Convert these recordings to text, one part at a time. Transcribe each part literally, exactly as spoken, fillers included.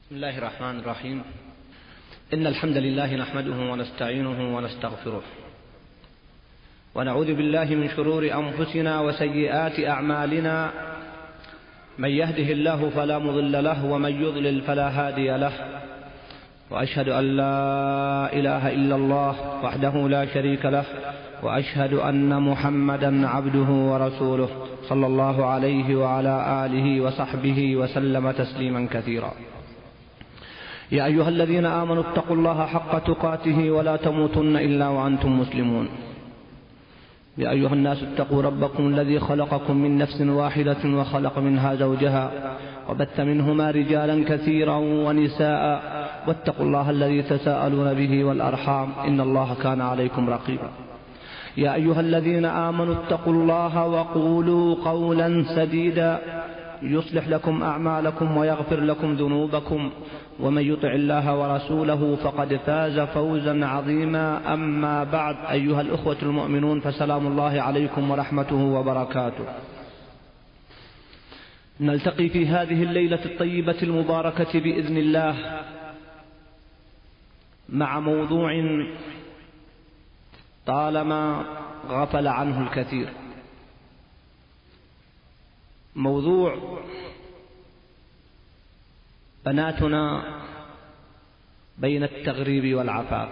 بسم الله الرحمن الرحيم. إن الحمد لله نحمده ونستعينه ونستغفره ونعوذ بالله من شرور أنفسنا وسيئات أعمالنا، من يهده الله فلا مضل له ومن يضلل فلا هادي له، وأشهد أن لا إله إلا الله وحده لا شريك له، وأشهد أن محمدا عبده ورسوله صلى الله عليه وعلى آله وصحبه وسلم تسليما كثيرا. يا أيها الذين آمنوا اتقوا الله حق تقاته ولا تموتن إلا وأنتم مسلمون. يا أيها الناس اتقوا ربكم الذي خلقكم من نفس واحدة وخلق منها زوجها وبث منهما رجالا كثيرا ونساء، واتقوا الله الذي تساءلون به والأرحام إن الله كان عليكم رقيبا. يا أيها الذين آمنوا اتقوا الله وقولوا قولا سديدا يصلح لكم أعمالكم ويغفر لكم ذنوبكم، ومن يطع الله ورسوله فقد فاز فوزا عظيما. أما بعد، أيها الأخوة المؤمنون، فسلام الله عليكم ورحمته وبركاته. نلتقي في هذه الليلة الطيبة المباركة بإذن الله مع موضوع طالما غفل عنه الكثير، موضوع بناتنا بين التغريب والعفاف.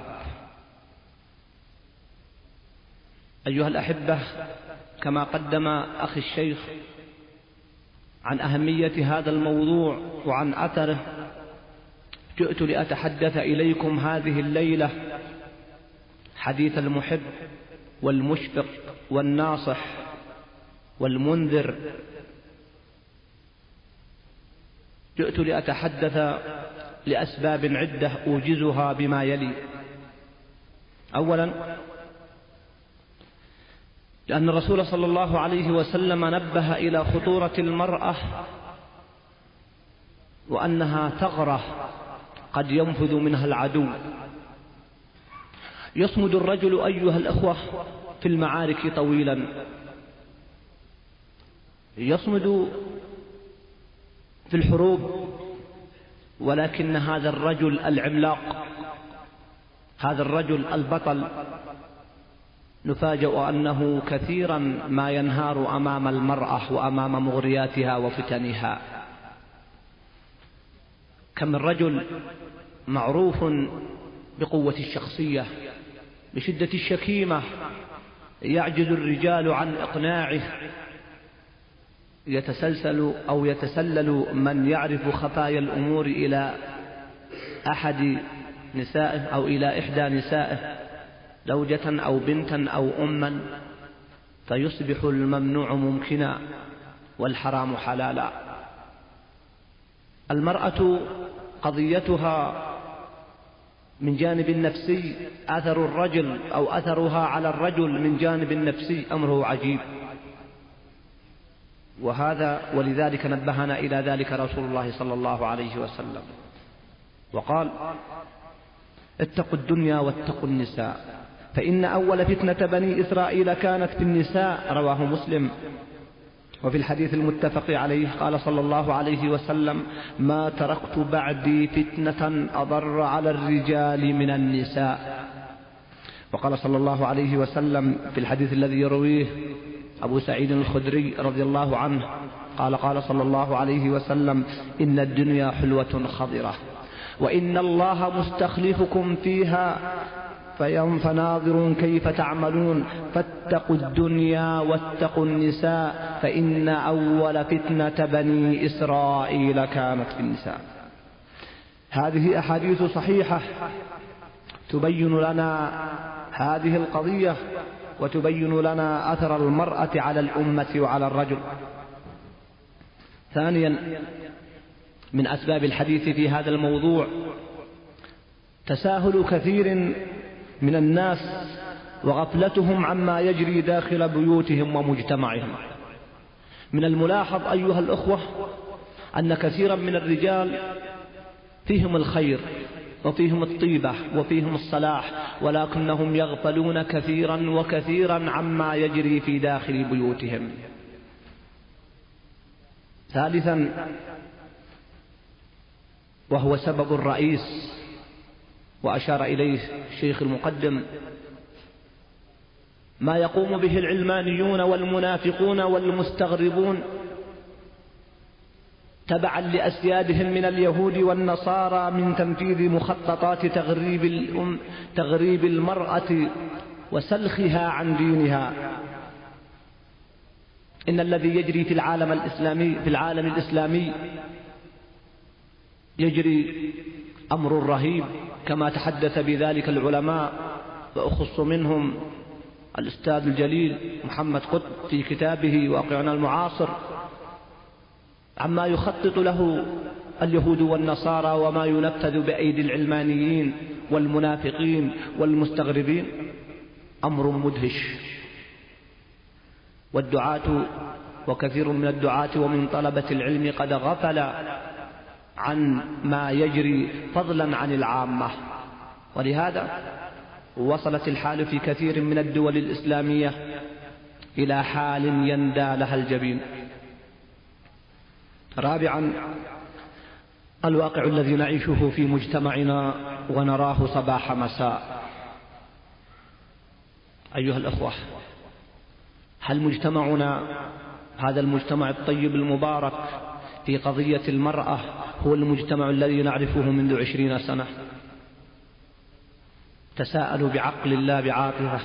أيها الأحبة، كما قدم أخي الشيخ عن أهمية هذا الموضوع وعن أثره، جئت لأتحدث إليكم هذه الليلة حديث المحب والمشفق والناصح والمنذر. جئت لأتحدث لأسباب عدة أوجزها بما يلي. أولا، لأن الرسول صلى الله عليه وسلم نبه إلى خطورة المرأة وأنها ثغرة قد ينفذ منها العدو. يصمد الرجل أيها الأخوة في المعارك طويلا، يصمد في الحروب، ولكن هذا الرجل العملاق، هذا الرجل البطل، نفاجأ أنه كثيرا ما ينهار أمام المرأة وأمام مغرياتها وفتنها. كم من رجل معروف بقوة الشخصية، بشدة الشكيمة، يعجز الرجال عن إقناعه، يتسلسل أو يتسلل من يعرف خفايا الأمور إلى أحد نسائه أو إلى إحدى نسائه، زوجة أو بنتا أو أما، فيصبح الممنوع ممكنا والحرام حلالا. المرأة قضيتها من جانب النفسي، أثر الرجل أو أثرها على الرجل من جانب النفسي أمره عجيب، وهذا ولذلك نبهنا إلى ذلك رسول الله صلى الله عليه وسلم وقال: اتقوا الدنيا واتقوا النساء، فإن أول فتنة بني إسرائيل كانت في النساء. رواه مسلم. وفي الحديث المتفق عليه قال صلى الله عليه وسلم: ما تركت بعدي فتنة أضر على الرجال من النساء. وقال صلى الله عليه وسلم في الحديث الذي يرويه أبو سعيد الخدري رضي الله عنه قال: قال صلى الله عليه وسلم: إن الدنيا حلوة خضرة، وإن الله مستخلفكم فيها فناظر كيف تعملون، فاتقوا الدنيا واتقوا النساء، فإن أول فتنة بني إسرائيل كانت في النساء. هذه أحاديث صحيحة تبين لنا هذه القضية، وتبين لنا أثر المرأة على الأمة وعلى الرجل. ثانيا، من أسباب الحديث في هذا الموضوع تساهل كثير من الناس وغفلتهم عما يجري داخل بيوتهم ومجتمعهم. من الملاحظ أيها الأخوة أن كثيرا من الرجال فيهم الخير وفيهم الطيبة وفيهم الصلاح، ولكنهم يغفلون كثيرا وكثيرا عما يجري في داخل بيوتهم. ثالثا، وهو سبب الرئيس، وأشار إليه الشيخ المقدم، ما يقوم به العلمانيون والمنافقون والمستغربون تبعا لأسيادهم من اليهود والنصارى من تنفيذ مخططات تغريب الأم تغريب المرأة وسلخها عن دينها. إن الذي يجري في العالم الإسلامي في العالم الإسلامي يجري أمر رهيب، كما تحدث بذلك العلماء، وأخص منهم الأستاذ الجليل محمد قطب في كتابه واقعنا المعاصر، عما يخطط له اليهود والنصارى وما ينفذ بأيدي العلمانيين والمنافقين والمستغربين، أمر مدهش. والدعاة وكثير من الدعاة ومن طلبة العلم قد غفل عن ما يجري فضلا عن العامة، ولهذا وصلت الحال في كثير من الدول الإسلامية إلى حال يندى لها الجبين. رابعا، الواقع الذي نعيشه في مجتمعنا ونراه صباح مساء. أيها الأخوة، هل مجتمعنا هذا المجتمع الطيب المبارك في قضية المرأة هو المجتمع الذي نعرفه منذ عشرين سنة؟ تساءلوا بعقل الله بعاطفة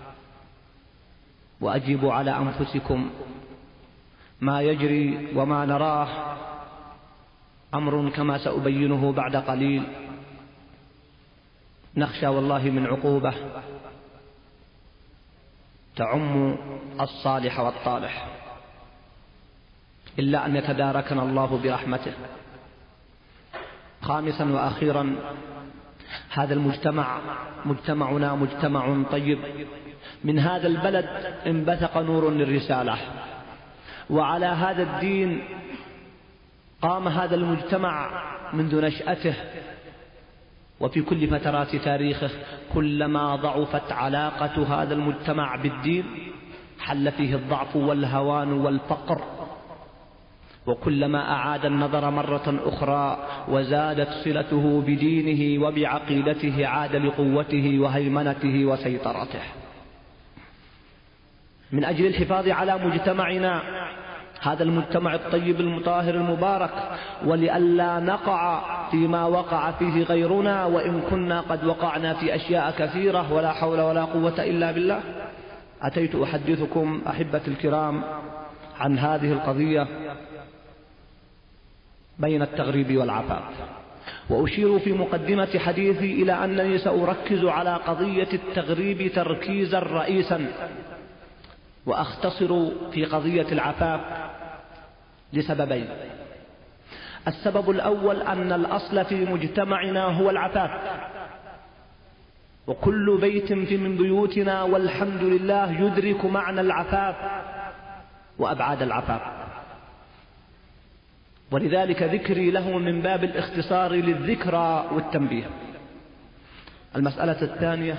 وأجيبوا على أنفسكم. ما يجري وما نراه أمر كما سأبينه بعد قليل، نخشى والله من عقوبة تعم الصالح والطالح، إلا أن يتداركنا الله برحمته. خامسا وأخيرا، هذا المجتمع مجتمعنا مجتمع طيب. من هذا البلد انبثق نور للرسالة، وعلى هذا الدين قام هذا المجتمع منذ نشأته، وفي كل فترات تاريخه كلما ضعفت علاقة هذا المجتمع بالدين حل فيه الضعف والهوان والفقر، وكلما أعاد النظر مرة أخرى وزادت صلته بدينه وبعقيدته عاد لقوته وهيمنته وسيطرته. من أجل الحفاظ على مجتمعنا هذا المجتمع الطيب المطهر المبارك، ولئلا نقع فيما وقع فيه غيرنا، وإن كنا قد وقعنا في أشياء كثيرة ولا حول ولا قوة إلا بالله، أتيت أحدثكم أحبة الكرام عن هذه القضية بين التغريب والعفاف. وأشير في مقدمة حديثي إلى أنني سأركز على قضية التغريب تركيزا رئيسا، وأختصر في قضية العفاف لسببين. السبب الأول أن الأصل في مجتمعنا هو العفاف، وكل بيت في من بيوتنا والحمد لله يدرك معنى العفاف وأبعاد العفاف، ولذلك ذكري له من باب الاختصار للذكرى والتنبيه. المسألة الثانية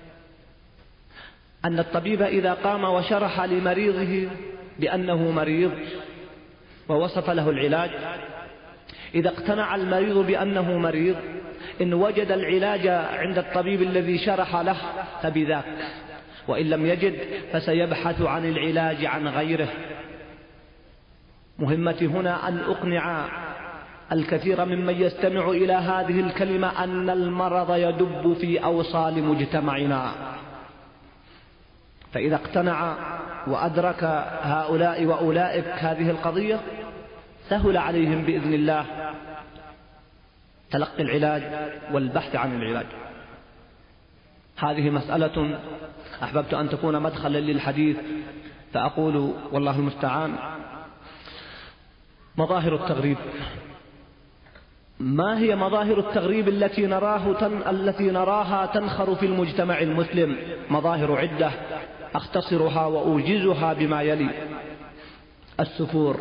أن الطبيب إذا قام وشرح لمريضه بأنه مريض ووصف له العلاج، إذا اقتنع المريض بأنه مريض، إن وجد العلاج عند الطبيب الذي شرح له فبذاك، وإن لم يجد فسيبحث عن العلاج عن غيره. مهمتي هنا أن أقنع الكثير ممن يستمع إلى هذه الكلمة أن المرض يدب في أوصال مجتمعنا، فإذا اقتنع وأدرك هؤلاء وأولئك هذه القضية سهل عليهم بإذن الله تلقي العلاج والبحث عن العلاج. هذه مسألة أحببت أن تكون مدخلا للحديث، فأقول والله المستعان. مظاهر التغريب. ما هي مظاهر التغريب التي نراه تن... التي نراها تنخر في المجتمع المسلم؟ مظاهر عدة أختصرها وأوجزها بما يلي. السفور.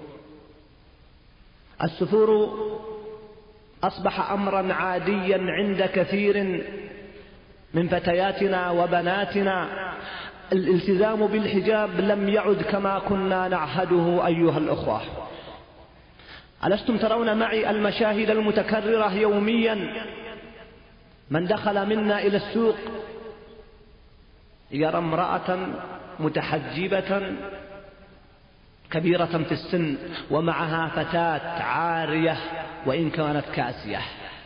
السفور أصبح أمرا عاديا عند كثير من فتياتنا وبناتنا. الالتزام بالحجاب لم يعد كما كنا نعهده أيها الأخوة. ألستم ترون معي المشاهد المتكررة يوميا؟ من دخل منا إلى السوق يرى امرأة متحجبة كبيرة في السن ومعها فتاة عارية وإن كانت كاسية،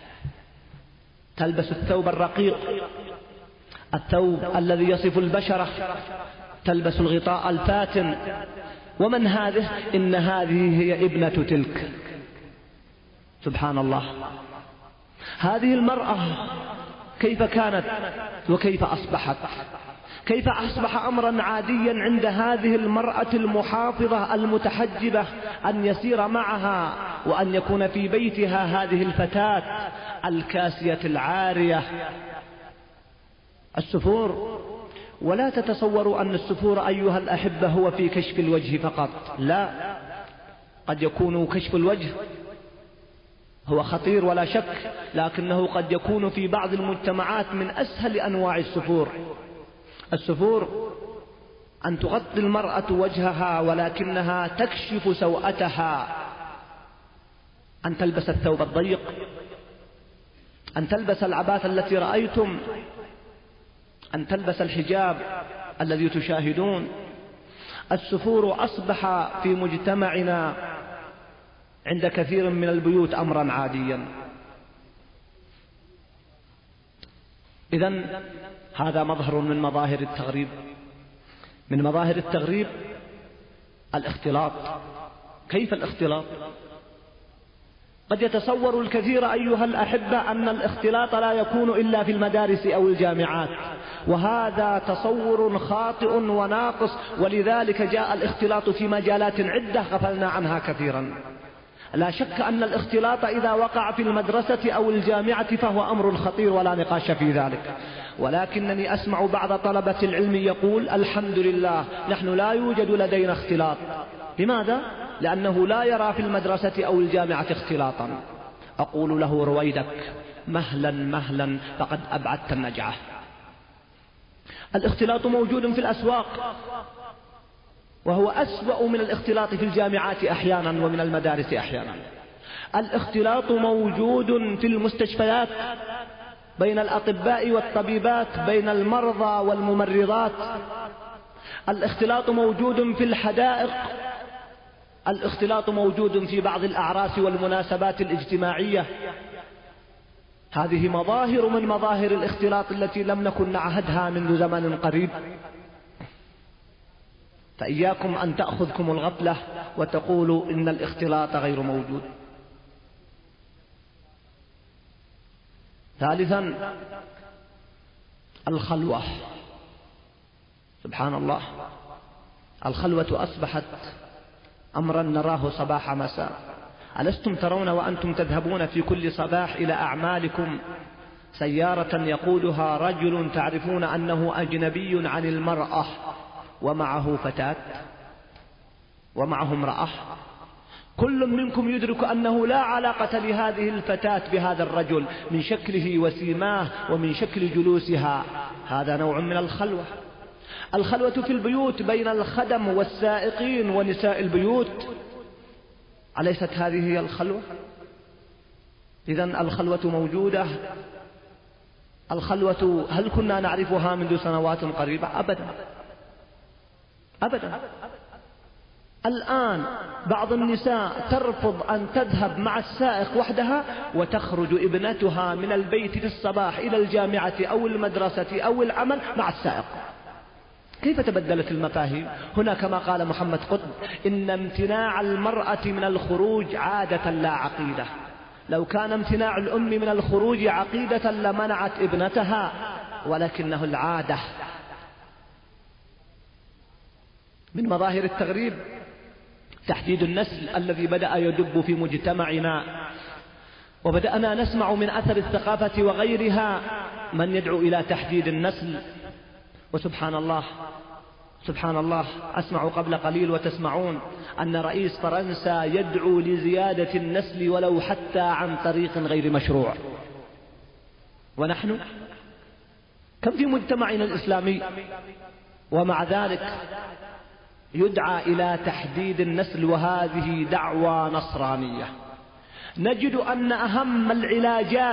تلبس الثوب الرقيق، الثوب الذي يصف البشرة، تلبس الغطاء الفاتن. ومن هذه؟ إن هذه هي ابنة تلك. سبحان الله، هذه المرأة كيف كانت وكيف أصبحت؟ كيف أصبح أمرا عاديا عند هذه المرأة المحافظة المتحجبة أن يسير معها وأن يكون في بيتها هذه الفتاة الكاسية العارية؟ السفور، ولا تتصوروا أن السفور أيها الأحبة هو في كشف الوجه فقط، لا، قد يكون كشف الوجه هو خطير ولا شك، لكنه قد يكون في بعض المجتمعات من أسهل أنواع السفور. السفور أن تغطي المرأة وجهها ولكنها تكشف سوءتها، أن تلبس الثوب الضيق، أن تلبس العباءة التي رأيتم، أن تلبس الحجاب الذي تشاهدون. السفور أصبح في مجتمعنا عند كثير من البيوت أمرا عاديا. إذن هذا مظهر من مظاهر التغريب. من مظاهر التغريب الاختلاط. كيف الاختلاط؟ قد يتصور الكثير أيها الأحبة أن الاختلاط لا يكون إلا في المدارس أو الجامعات، وهذا تصور خاطئ وناقص، ولذلك جاء الاختلاط في مجالات عدة غفلنا عنها كثيرا. لا شك أن الاختلاط إذا وقع في المدرسة أو الجامعة فهو أمر خطير ولا نقاش في ذلك، ولكنني أسمع بعض طلبة العلم يقول الحمد لله نحن لا يوجد لدينا اختلاط. لماذا؟ لأنه لا يرى في المدرسة أو الجامعة اختلاطا. أقول له رويدك، مهلا مهلا، فقد أبعدت النجعة. الاختلاط موجود في الأسواق، وهو أسوأ من الاختلاط في الجامعات أحيانا ومن المدارس أحيانا. الاختلاط موجود في المستشفيات بين الأطباء والطبيبات، بين المرضى والممرضات. الاختلاط موجود في الحدائق. الاختلاط موجود في بعض الأعراس والمناسبات الاجتماعية. هذه مظاهر من مظاهر الاختلاط التي لم نكن نعهدها منذ زمن قريب. فإياكم أن تأخذكم الغفلة وتقولوا إن الاختلاط غير موجود. ثالثا الخلوة. سبحان الله، الخلوة أصبحت أمرا نراه صباح مساء. ألستم ترون وأنتم تذهبون في كل صباح إلى أعمالكم سيارة يقودها رجل تعرفون أنه أجنبي عن المرأة ومعه فتاة ومعه امرأة، كل منكم يدرك أنه لا علاقة لهذه الفتاة بهذا الرجل من شكله وسيماه ومن شكل جلوسها. هذا نوع من الخلوة. الخلوة في البيوت بين الخدم والسائقين ونساء البيوت، أليست هذه هي الخلوة؟ إذن الخلوة موجودة. الخلوة هل كنا نعرفها منذ سنوات قريبة؟ أبدا أبدا. الآن بعض النساء ترفض أن تذهب مع السائق وحدها وتخرج ابنتها من البيت في الصباح إلى الجامعة أو المدرسة أو العمل مع السائق. كيف تبدلت المفاهيم هنا؟ كما قال محمد قطب: إن امتناع المرأة من الخروج عادة لا عقيدة. لو كان امتناع الأم من الخروج عقيدة لمنعت ابنتها، ولكنه العادة. من مظاهر التغريب تحديد النسل الذي بدأ يدب في مجتمعنا، وبدأنا نسمع من أثر الثقافة وغيرها من يدعو إلى تحديد النسل. وسبحان الله سبحان الله، أسمع قبل قليل وتسمعون أن رئيس فرنسا يدعو لزيادة النسل ولو حتى عن طريق غير مشروع. ونحن كم في مجتمعنا الإسلامي ومع ذلك يدعى إلى تحديد النسل، وهذه دعوى نصرانية. نجد أن أهم العلاجات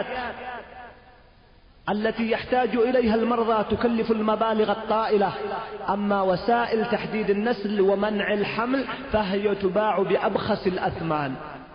التي يحتاج إليها المرضى تكلف المبالغ الطائلة، أما وسائل تحديد النسل ومنع الحمل فهي تباع بأبخس الأثمان.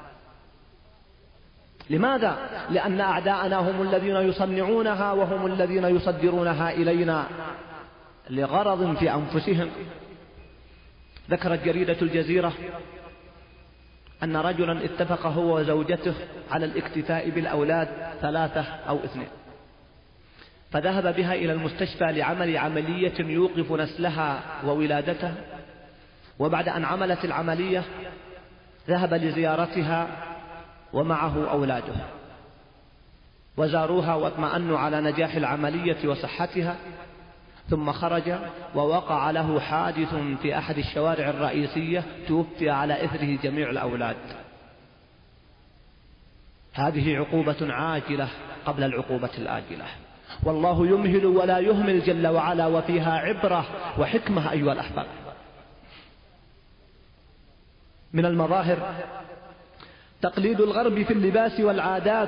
لماذا؟ لأن أعداءنا هم الذين يصنعونها وهم الذين يصدرونها إلينا لغرض في أنفسهم. ذكرت جريدة الجزيرة أن رجلا اتفق هو وزوجته على الاكتفاء بالأولاد ثلاثة أو اثنين، فذهب بها إلى المستشفى لعمل عملية يوقف نسلها وولادتها، وبعد أن عملت العملية ذهب لزيارتها ومعه أولاده، وزاروها واطمأنوا على نجاح العملية وصحتها، ثم خرج ووقع له حادث في أحد الشوارع الرئيسية توفي على إثره جميع الأولاد. هذه عقوبة عاجلة قبل العقوبة الآجلة، والله يمهل ولا يهمل جل وعلا، وفيها عبرة وحكمة أيها الأحباب. من المظاهر تقليد الغرب في اللباس والعادات.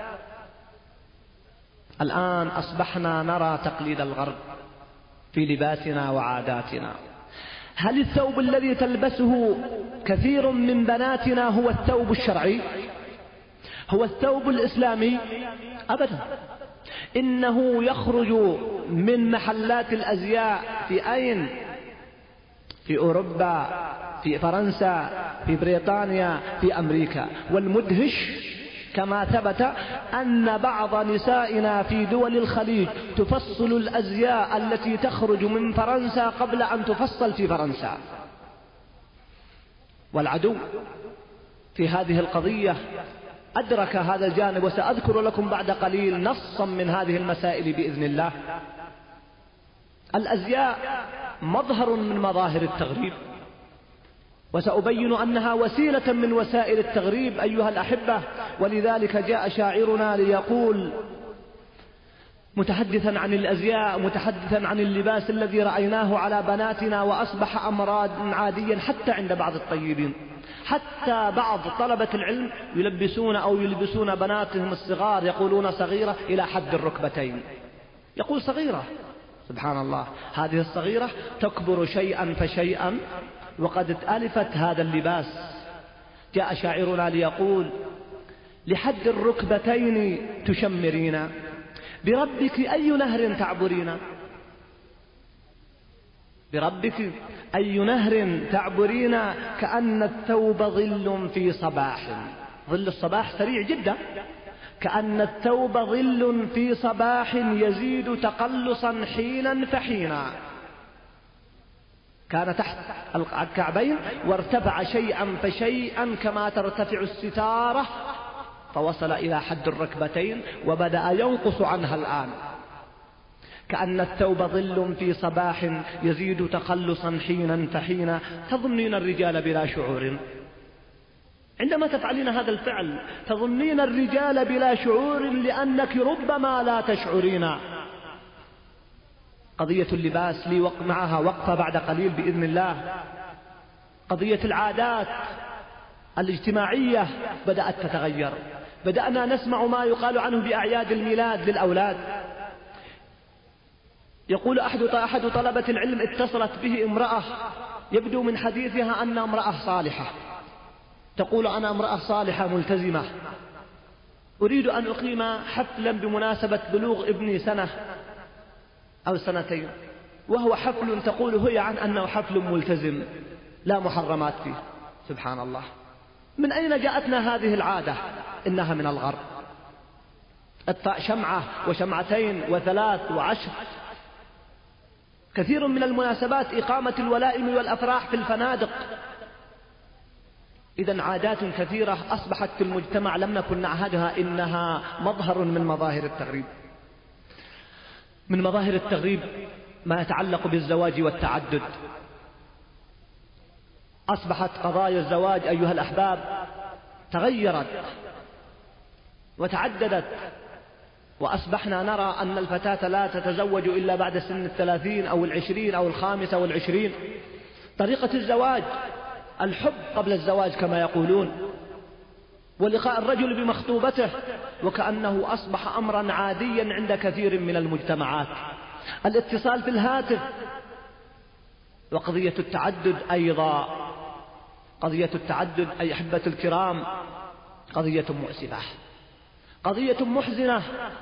الآن أصبحنا نرى تقليد الغرب في لباسنا وعاداتنا. هل الثوب الذي تلبسه كثير من بناتنا هو الثوب الشرعي؟ هو الثوب الإسلامي؟ أبدا. إنه يخرج من محلات الأزياء في أين؟ في أوروبا، في فرنسا، في بريطانيا، في أمريكا. والمدهش كما ثبت أن بعض نسائنا في دول الخليج تفصل الأزياء التي تخرج من فرنسا قبل أن تفصل في فرنسا. والعدو في هذه القضية أدرك هذا الجانب، وسأذكر لكم بعد قليل نصا من هذه المسائل بإذن الله. الأزياء مظهر من مظاهر التغريب، وسأبين أنها وسيلة من وسائل التغريب أيها الأحبة. ولذلك جاء شاعرنا ليقول متحدثا عن الأزياء، متحدثا عن اللباس الذي رأيناه على بناتنا وأصبح أمراض عاديا حتى عند بعض الطيبين، حتى بعض طلبة العلم يلبسون أو يلبسون بناتهم الصغار، يقولون صغيرة إلى حد الركبتين. يقول صغيرة، سبحان الله، هذه الصغيرة تكبر شيئا فشيئا وقد اتألفت هذا اللباس. جاء شاعرنا ليقول لحد الركبتين تشمرين، بربك أي نهر تعبرين، بربك أي نهر تعبرين، كأن الثوب ظل في صباح. ظل الصباح سريع جدا. كأن الثوب ظل في صباح يزيد تقلصا حينا فحينا. كان تحت الكعبين وارتفع شيئا فشيئا كما ترتفع الستارة، فوصل إلى حد الركبتين وبدأ ينقص عنها الآن. كأن الثوب ظل في صباح يزيد تقلصا حينا فحينا. تظنين الرجال بلا شعور؟ عندما تفعلين هذا الفعل تظنين الرجال بلا شعور لأنك ربما لا تشعرين. قضية اللباس لي وق معها وقفة بعد قليل بإذن الله. قضية العادات الاجتماعية بدأت تتغير. بدأنا نسمع ما يقال عنه بأعياد الميلاد للأولاد. يقول أحد أحد طلبة العلم اتصلت به امرأة يبدو من حديثها أن امرأة صالحة، تقول أنا امرأة صالحة ملتزمة، أريد أن أقيم حفلا بمناسبة بلوغ ابني سنة أو سنتين، وهو حفل تقول هي عن أنه حفل ملتزم لا محرمات فيه. سبحان الله، من أين جاءتنا هذه العادة؟ إنها من الغرب. اطفاء شمعة وشمعتين وثلاث وعشر. كثير من المناسبات إقامة الولائم والأفراح في الفنادق. إذن عادات كثيرة أصبحت في المجتمع لم نكن نعهدها، إنها مظهر من مظاهر التغريب. من مظاهر التغريب ما يتعلق بالزواج والتعدد. أصبحت قضايا الزواج أيها الأحباب تغيرت وتعددت، وأصبحنا نرى أن الفتاة لا تتزوج إلا بعد سن الثلاثين أو العشرين أو الخامسة والعشرين. طريقة الزواج الحب قبل الزواج كما يقولون، ولقاء الرجل بمخطوبته، وكأنه أصبح أمرا عاديا عند كثير من المجتمعات. الاتصال في الهاتف، وقضية التعدد أيضا، قضية التعدد أي أحبة الكرام قضية مؤسفة، قضية محزنة.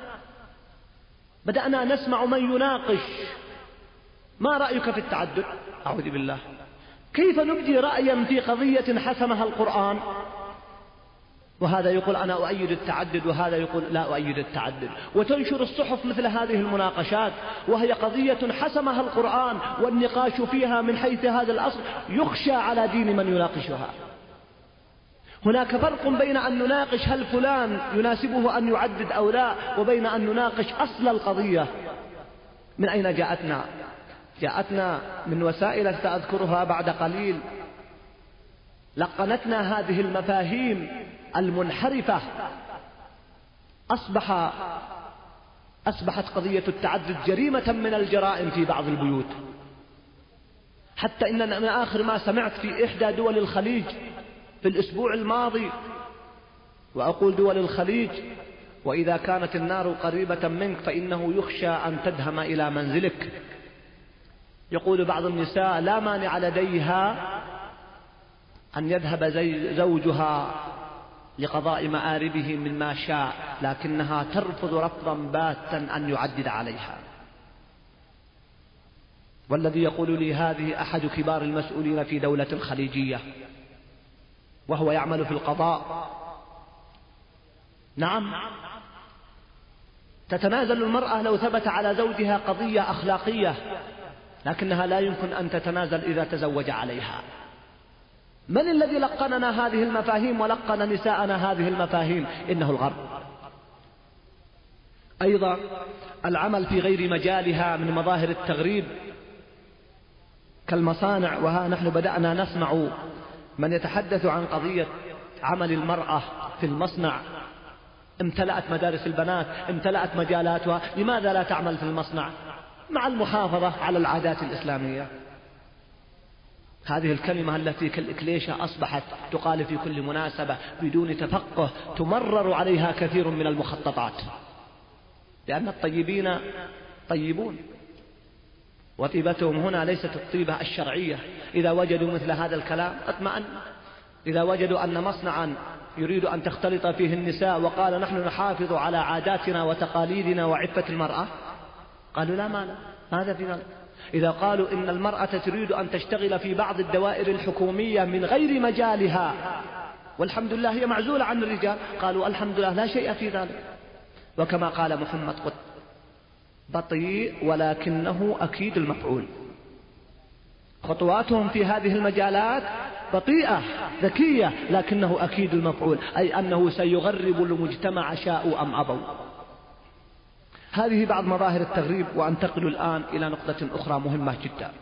بدأنا نسمع من يناقش: ما رأيك في التعدد؟ أعوذ بالله، كيف نبدي رأيا في قضية حسمها القرآن؟ وهذا يقول أنا أؤيد التعدد، وهذا يقول لا أؤيد التعدد، وتنشر الصحف مثل هذه المناقشات، وهي قضية حسمها القرآن، والنقاش فيها من حيث هذا الأصل يخشى على دين من يناقشها. هناك فرق بين أن نناقش هل فلان يناسبه أن يعدد أو لا، وبين أن نناقش أصل القضية. من أين جاءتنا؟ جاءتنا من وسائل سأذكرها بعد قليل، لقنتنا هذه المفاهيم المنحرفة. أصبح أصبحت قضية التعدد جريمة من الجرائم في بعض البيوت، حتى إن من آخر ما سمعت في إحدى دول الخليج في الأسبوع الماضي، وأقول دول الخليج وإذا كانت النار قريبة منك فإنه يخشى أن تدهم إلى منزلك. يقول بعض النساء لا مانع لديها أن يذهب زوجها لقضاء مآربه مما شاء، لكنها ترفض رفضا باتا أن يعدد عليها. والذي يقول لي هذه أحد كبار المسؤولين في دولة خليجية، وهو يعمل في القضاء. نعم، تتنازل المرأة لو ثبت على زوجها قضية أخلاقية، لكنها لا يمكن أن تتنازل إذا تزوج عليها. من الذي لقننا هذه المفاهيم ولقن نساءنا هذه المفاهيم؟ إنه الغرب. أيضا العمل في غير مجالها من مظاهر التغريب كالمصانع، وها نحن بدأنا نسمع من يتحدث عن قضية عمل المرأة في المصنع. امتلأت مدارس البنات، امتلأت مجالاتها، لماذا لا تعمل في المصنع مع المحافظة على العادات الإسلامية؟ هذه الكلمة التي كالإكليشة أصبحت تقال في كل مناسبة بدون تفقه، تمرر عليها كثير من المخططات، لأن الطيبين طيبون، وطيبتهم هنا ليست الطيبة الشرعية. إذا وجدوا مثل هذا الكلام اطمأن. إذا وجدوا أن مصنعا يريد أن تختلط فيه النساء وقال نحن نحافظ على عاداتنا وتقاليدنا وعفة المرأة، قالوا لا مانع، ماذا في ذلك؟ إذا قالوا إن المرأة تريد أن تشتغل في بعض الدوائر الحكومية من غير مجالها والحمد لله هي معزولة عن الرجال، قالوا الحمد لله لا شيء في ذلك. وكما قال محمد قط: بطيء ولكنه أكيد المفعول. خطواتهم في هذه المجالات بطيئة ذكية لكنه أكيد المفعول، أي أنه سيغرب المجتمع شاءوا أم أبوا. هذه بعض مظاهر التغريب. وأنتقل الآن إلى نقطة أخرى مهمة جدا: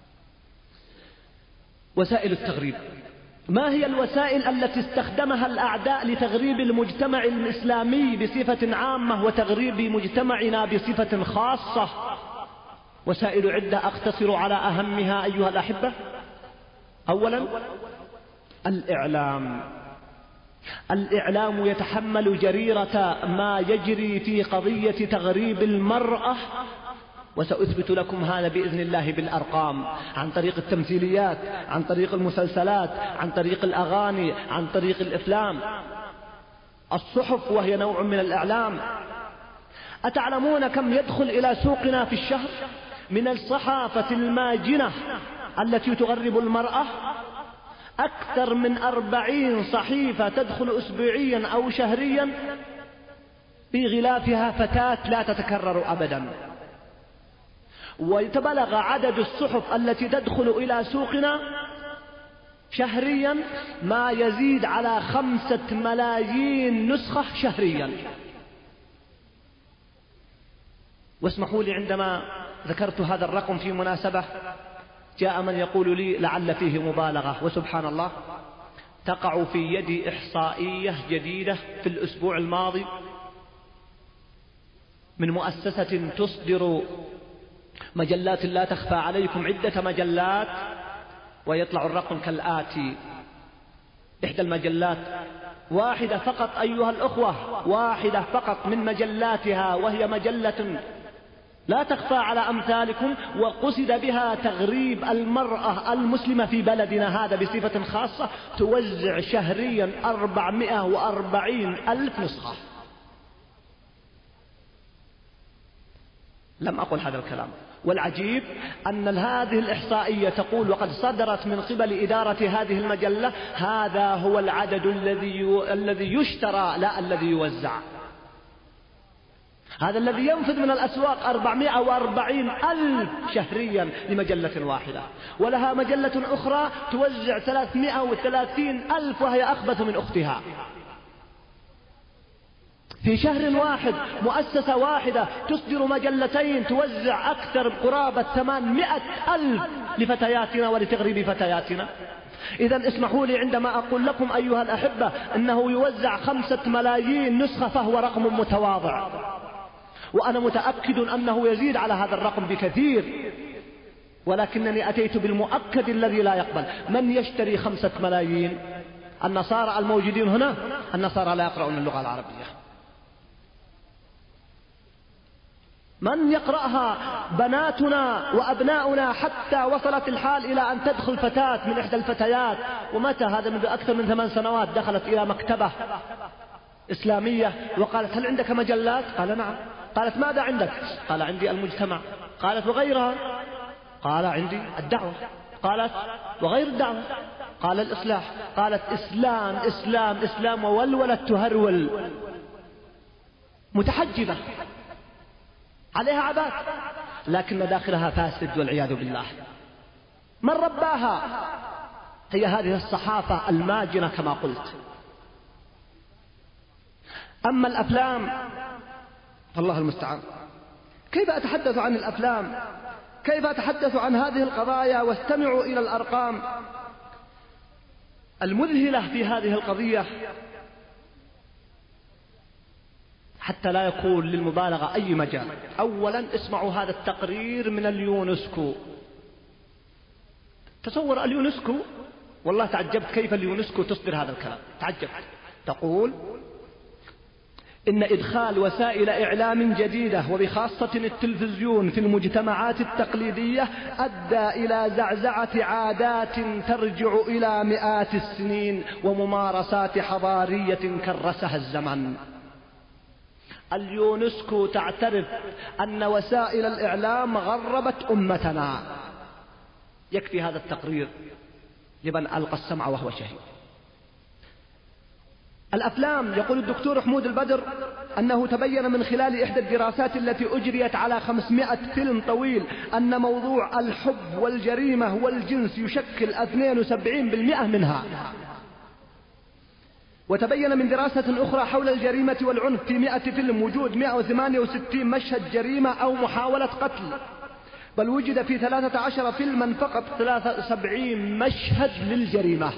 وسائل التغريب. ما هي الوسائل التي استخدمها الأعداء لتغريب المجتمع الإسلامي بصفة عامة وتغريب مجتمعنا بصفة خاصة؟ وسائل عدة أقتصر على أهمها أيها الأحبة. أولا الإعلام. الإعلام يتحمل جريرة ما يجري في قضية تغريب المرأة، وسأثبت لكم هذا بإذن الله بالأرقام، عن طريق التمثيليات، عن طريق المسلسلات، عن طريق الأغاني، عن طريق الأفلام، الصحف وهي نوع من الإعلام. أتعلمون كم يدخل إلى سوقنا في الشهر من الصحافة الماجنة التي تغرب المرأة؟ أكثر من أربعين صحيفة تدخل أسبوعيا أو شهريا في غلافها فتاة لا تتكرر أبدا. ويتبلغ عدد الصحف التي تدخل إلى سوقنا شهريا ما يزيد على خمسة ملايين نسخة شهريا. واسمحوا لي عندما ذكرت هذا الرقم في مناسبة جاء من يقول لي لعل فيه مبالغة، وسبحان الله تقع في يدي إحصائية جديدة في الأسبوع الماضي من مؤسسة تصدر مجلات لا تخفى عليكم، عدة مجلات، ويطلع الرقم كالآتي: إحدى المجلات واحدة فقط أيها الأخوة، واحدة فقط من مجلاتها، وهي مجلة لا تخفى على أمثالكم، وقصد بها تغريب المرأة المسلمة في بلدنا هذا بصفة خاصة، توزع شهريا أربعمائة وأربعين ألف نسخة. لم أقل هذا الكلام. والعجيب أن هذه الإحصائية تقول وقد صدرت من قبل إدارة هذه المجلة هذا هو العدد الذي الذي يشترى لا الذي يوزع. هذا الذي ينفذ من الأسواق أربعمائة وأربعين ألف شهريا لمجلة واحدة، ولها مجلة أخرى توزع ثلاثمائة وثلاثين ألف وهي أخبث من أختها. في شهر واحد مؤسسة واحدة تصدر مجلتين توزع أكثر قرابة ثمانمائة ألف لفتياتنا ولتغريب فتياتنا. إذا اسمحوا لي عندما أقول لكم أيها الأحبة أنه يوزع خمسة ملايين نسخة فهو رقم متواضع، وأنا متأكد أنه يزيد على هذا الرقم بكثير، ولكنني أتيت بالمؤكد الذي لا يقبل. من يشتري خمسة ملايين؟ النصارى الموجودين هنا، النصارى لا يقرؤون اللغة العربية. من يقرأها؟ بناتنا وأبناؤنا، حتى وصلت الحال إلى أن تدخل فتاة من إحدى الفتيات، ومتى هذا منذ أكثر من ثمان سنوات، دخلت إلى مكتبة إسلامية وقالت هل عندك مجلات؟ قال نعم. قالت ماذا عندك؟ قال عندي المجتمع. قالت وغيرها؟ قال عندي الدعوة. قالت وغير الدعوة؟ قال الإصلاح. قالت إسلام إسلام إسلام، وولولت تهرول، متحجبة عليها عباءة، لكن داخلها فاسد والعياذ بالله. من رباها؟ هي هذه الصحافة الماجنة كما قلت. أما الأفلام الله المستعان، كيف أتحدث عن الأفلام؟ كيف أتحدث عن هذه القضايا؟ واستمعوا إلى الأرقام المذهلة في هذه القضية حتى لا يكون للمبالغة أي مجال. أولا اسمعوا هذا التقرير من اليونسكو. تصور اليونسكو، والله تعجبت كيف اليونسكو تصدر هذا الكلام، تعجبت. تقول إن إدخال وسائل إعلام جديدة وبخاصة التلفزيون في المجتمعات التقليدية أدى إلى زعزعة عادات ترجع إلى مئات السنين وممارسات حضارية كرسها الزمن. اليونسكو تعترف أن وسائل الإعلام غربت أمتنا. يكفي هذا التقرير لمن ألقى السمع وهو شهيد. الأفلام، يقول الدكتور حمود البدر أنه تبين من خلال إحدى الدراسات التي أجريت على خمسمائة فيلم طويل أن موضوع الحب والجريمة والجنس يشكل اثنين وسبعين بالمئة منها. وتبين من دراسة أخرى حول الجريمة والعنف في مئة فيلم وجود مئة وثمانية وستين مشهد جريمة أو محاولة قتل، بل وجد في ثلاثة عشر فيلما فقط ثلاثة وسبعين مشهد للجريمة.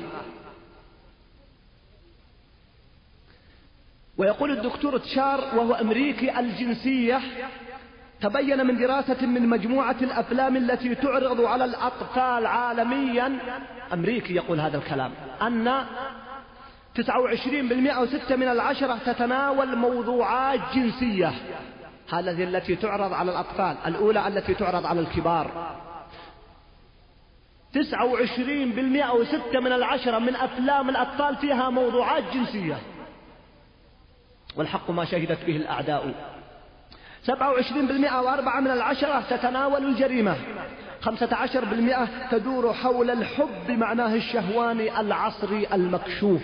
ويقول الدكتور تشار وهو أمريكي الجنسية تبين من دراسة من مجموعة الأفلام التي تعرض على الأطفال عالميا، أمريكي يقول هذا الكلام، أن تسعة وعشرين بالمئة وستة من العشرة تتناول موضوعات جنسية. هذه التي تعرض على الأطفال، الأولى التي تعرض على الكبار. تسعة وعشرين بالمئة وستة من العشرة من أفلام الأطفال فيها موضوعات جنسية، والحق ما شهدت به الأعداء. سبعة وعشرين بالمئة وأربعة من العشرة تتناول الجريمة. خمسة عشر بالمئة تدور حول الحب بمعناه الشهواني العصري المكشوف.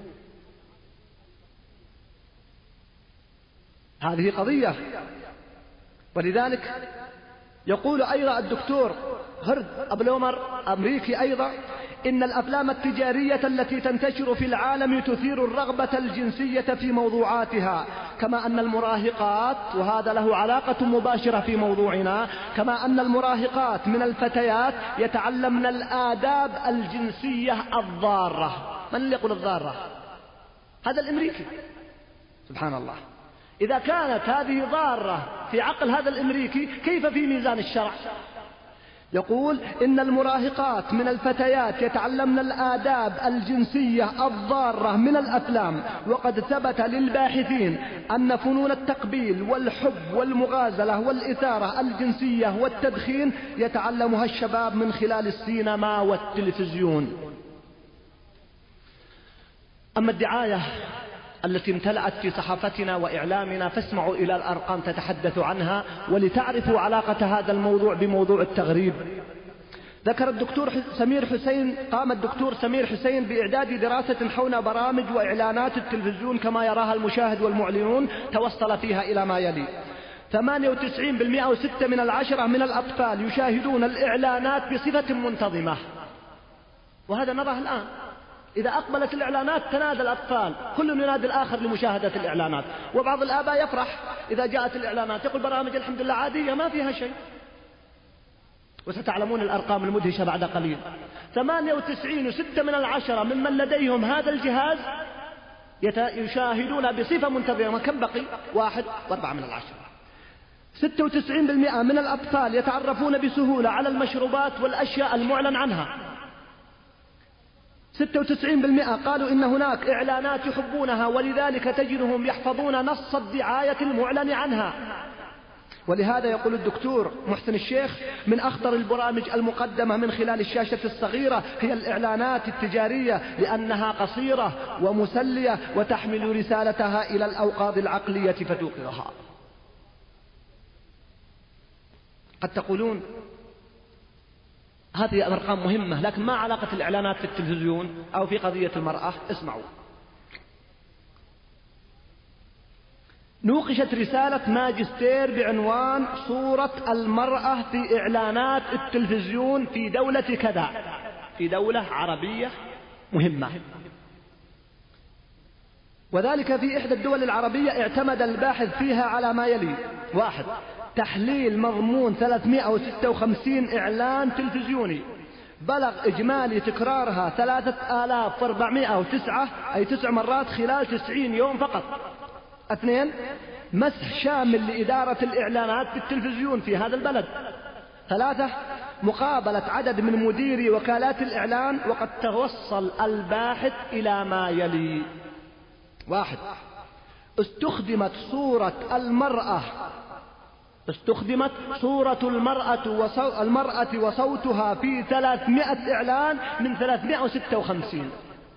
هذه قضية. ولذلك يقول أيضا الدكتور هرد أبلومر أمريكي أيضا إن الأفلام التجارية التي تنتشر في العالم تثير الرغبة الجنسية في موضوعاتها، كما أن المراهقات، وهذا له علاقة مباشرة في موضوعنا، كما أن المراهقات من الفتيات يتعلمن الآداب الجنسية الضارة. من اللي يقول الضارة؟ هذا الأمريكي. سبحان الله. إذا كانت هذه ضارة في عقل هذا الأمريكي، كيف في ميزان الشرع؟ يقول إن المراهقات من الفتيات يتعلمن الآداب الجنسية الضارة من الأفلام، وقد ثبت للباحثين أن فنون التقبيل والحب والمغازلة والإثارة الجنسية والتدخين يتعلمها الشباب من خلال السينما والتلفزيون. أما الدعاية التي امتلأت في صحافتنا وإعلامنا فاسمعوا إلى الأرقام تتحدث عنها ولتعرفوا علاقة هذا الموضوع بموضوع التغريب. ذكر الدكتور سمير حسين قام الدكتور سمير حسين بإعداد دراسة حول برامج وإعلانات التلفزيون كما يراها المشاهد والمعلنون، توصل فيها إلى ما يلي: ثمانية وتسعين بالمئة وستة من العشرة من الأطفال يشاهدون الإعلانات بصفة منتظمة، وهذا نراه الآن. إذا أقبلت الإعلانات تنادى الأطفال، كل ينادي الآخر لمشاهدة الإعلانات، وبعض الآباء يفرح إذا جاءت الإعلانات، يقول برامج الحمد لله عادية ما فيها شيء. وستعلمون الأرقام المدهشة بعد قليل. ثمانية وتسعين وستة من العشرة ممن لديهم هذا الجهاز يشاهدون بصفة منتظمة. كم بقي؟ واحد واربعة من العشرة. ستة وتسعين بالمئة من الأطفال يتعرفون بسهولة على المشروبات والأشياء المعلن عنها. ستة وتسعين بالمئة قالوا إن هناك إعلانات يحبونها، ولذلك تجدهم يحفظون نص الدعاية المعلن عنها. ولهذا يقول الدكتور محسن الشيخ: من أخطر البرامج المقدمة من خلال الشاشة الصغيرة هي الإعلانات التجارية، لأنها قصيرة ومسلية وتحمل رسالتها إلى الأوقاظ العقلية فتوقظها. قد تقولون هذه أرقام مهمة، لكن ما علاقة الإعلانات في التلفزيون أو في قضية المرأة؟ اسمعوا. نوقشت رسالة ماجستير بعنوان صورة المرأة في إعلانات التلفزيون في دولة كذا، في دولة عربية مهمة، وذلك في إحدى الدول العربية. اعتمد الباحث فيها على ما يلي: واحد، تحليل مضمون ثلاثمئة وستة وخمسين إعلان تلفزيوني بلغ إجمالي تكرارها ثلاثة آلاف وأربعمئة وتسعة، أي تسع مرات خلال تسعين يوم فقط. اثنين، مسح شامل لإدارة الإعلانات في التلفزيون في هذا البلد. ثلاثة، مقابلة عدد من مديري وكالات الإعلان، وقد توصل الباحث إلى ما يلي: واحد، استخدمت صورة المرأة استخدمت صورة المرأة, وصو... المرأة وصوتها في ثلاثمئة إعلان من ثلاثمئة وستة وخمسين،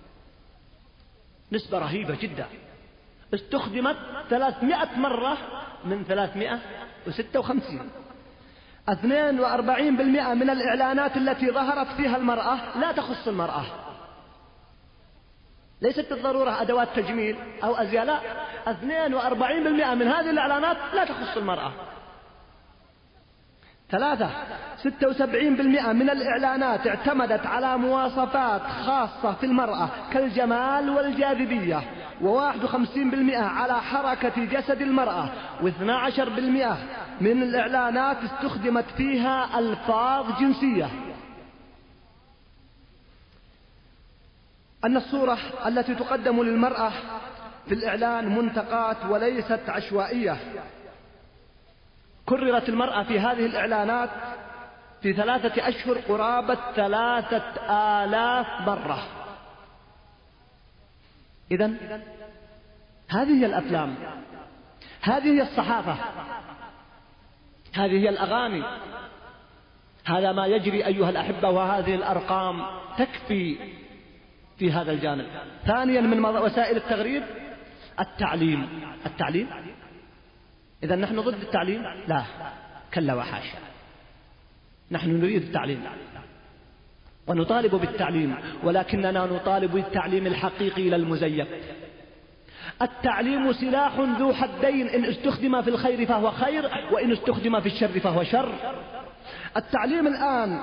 نسبة رهيبة جدا. استخدمت ثلاثمئة مرة من ثلاثمئة وستة وخمسين. اثنين وأربعين بالمئة من الإعلانات التي ظهرت فيها المرأة لا تخص المرأة، ليست بالضرورة أدوات تجميل أو أزياء، لا، اثنين وأربعين بالمئة من هذه الإعلانات لا تخص المرأة. ثلاثة، ستة وسبعين بالمئة من الإعلانات اعتمدت على مواصفات خاصة في المرأة كالجمال والجاذبية، وواحد وخمسين بالمئة على حركة جسد المرأة، واثنى عشر بالمئة من الإعلانات استخدمت فيها ألفاظ جنسية. أن الصورة التي تقدم للمرأة في الإعلان منتقات وليست عشوائية. كررت المرأة في هذه الإعلانات في ثلاثة أشهر قرابة ثلاثة آلاف مرة. إذن هذه هي الأفلام، هذه هي الصحافة، هذه هي الأغاني، هذا ما يجري أيها الأحبة، وهذه الأرقام تكفي في هذا الجانب. ثانيا من وسائل التغريب التعليم. التعليم إذا نحن ضد التعليم؟ لا، كلا وحاشا، نحن نريد التعليم ونطالب بالتعليم، ولكننا نطالب بالتعليم الحقيقي لا المزيف. التعليم سلاح ذو حدين، إن استخدم في الخير فهو خير، وإن استخدم في الشر فهو شر. التعليم الآن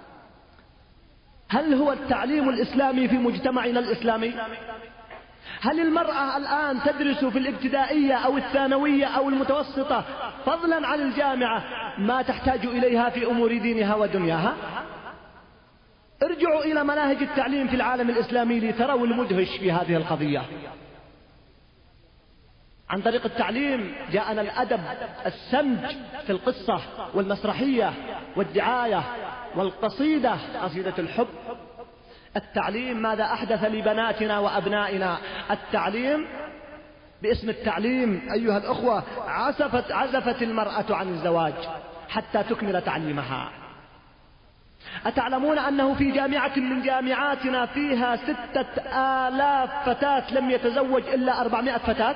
هل هو التعليم الإسلامي في مجتمعنا الإسلامي؟ هل المرأة الآن تدرس في الابتدائية أو الثانوية أو المتوسطة فضلا عن الجامعة ما تحتاج إليها في أمور دينها ودنياها؟ ارجعوا إلى مناهج التعليم في العالم الإسلامي لتروا المدهش في هذه القضية. عن طريق التعليم جاءنا الأدب السمج في القصة والمسرحية والدعاية والقصيدة، قصيدة الحب. التعليم ماذا أحدث لبناتنا وأبنائنا؟ التعليم باسم التعليم أيها الأخوة عزفت, عزفت المرأة عن الزواج حتى تكمل تعليمها. أتعلمون أنه في جامعة من جامعاتنا فيها ستة آلاف فتاة لم يتزوج إلا أربعمائة فتاة؟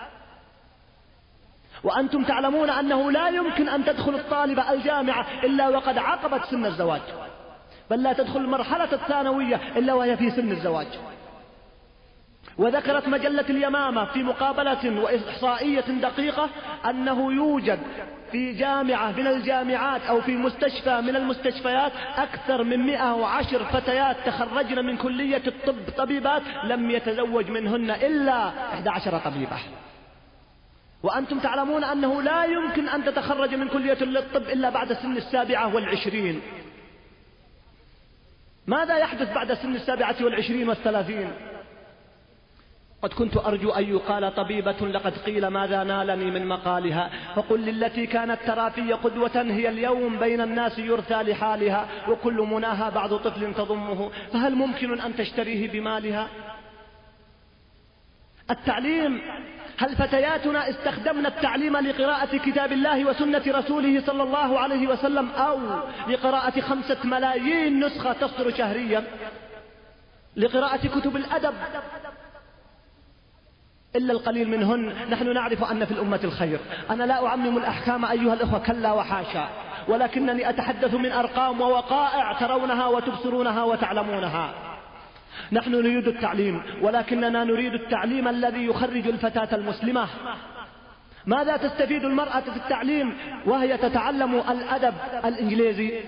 وأنتم تعلمون أنه لا يمكن أن تدخل الطالبة الجامعة إلا وقد عقبت سن الزواج، بل لا تدخل المرحلة الثانوية إلا وهي في سن الزواج. وذكرت مجلة اليمامة في مقابلة وإحصائية دقيقة أنه يوجد في جامعة من الجامعات أو في مستشفى من المستشفيات أكثر من مئة وعشر فتيات تخرجن من كلية الطب طبيبات لم يتزوج منهن إلا إحدى عشرة طبيبة. وأنتم تعلمون أنه لا يمكن أن تتخرج من كلية الطب إلا بعد سن السابعة والعشرين. ماذا يحدث بعد سن السابعة والعشرين والثلاثين؟ قد كنت أرجو أن يقال طبيبة لقد قيل ماذا نالني من مقالها، فقل للتي كانت ترى في قدوة هي اليوم بين الناس يرثى لحالها، وكل مناها بعض طفل تضمه، فهل ممكن أن تشتريه بمالها؟ التعليم، هل فتياتنا استخدمنا التعليم لقراءة كتاب الله وسنة رسوله صلى الله عليه وسلم أو لقراءة خمسة ملايين نسخة تصدر شهريا، لقراءة كتب الأدب؟ إلا القليل منهن. نحن نعرف أن في الأمة الخير. أنا لا أعمم الأحكام أيها الأخوة، كلا وحاشا، ولكنني أتحدث من أرقام ووقائع ترونها وتبصرونها وتعلمونها. نحن نريد التعليم، ولكننا نريد التعليم الذي يخرج الفتاة المسلمة. ماذا تستفيد المرأة في التعليم وهي تتعلم الأدب الإنجليزي؟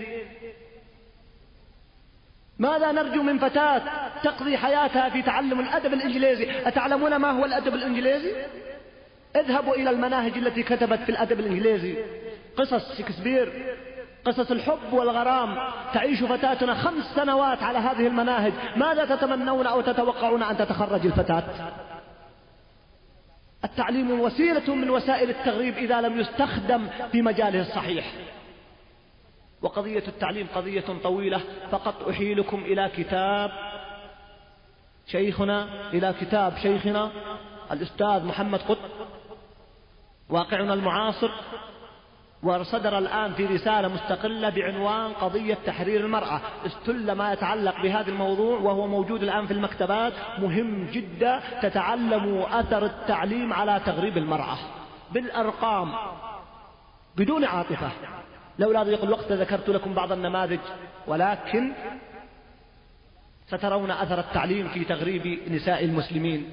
ماذا نرجو من فتاة تقضي حياتها في تعلم الأدب الإنجليزي؟ أتعلمون ما هو الأدب الإنجليزي؟ اذهبوا إلى المناهج التي كتبت في الأدب الإنجليزي، قصص شكسبير، قصص الحب والغرام. تعيش فتاتنا خمس سنوات على هذه المناهج. ماذا تتمنون أو تتوقعون أن تتخرج الفتاة؟ التعليم وسيلة من وسائل التغريب إذا لم يستخدم في مجاله الصحيح. وقضية التعليم قضية طويلة، فقط أحيلكم إلى كتاب شيخنا إلى كتاب شيخنا الأستاذ محمد قطب واقعنا المعاصر، وصدر الآن في رسالة مستقلة بعنوان قضية تحرير المرأة. استل ما يتعلق بهذا الموضوع وهو موجود الآن في المكتبات. مهم جدا تتعلموا أثر التعليم على تغريب المرأة بالأرقام بدون عاطفة. لولا ضيق الوقت ذكرت لكم بعض النماذج، ولكن سترون أثر التعليم في تغريب نساء المسلمين.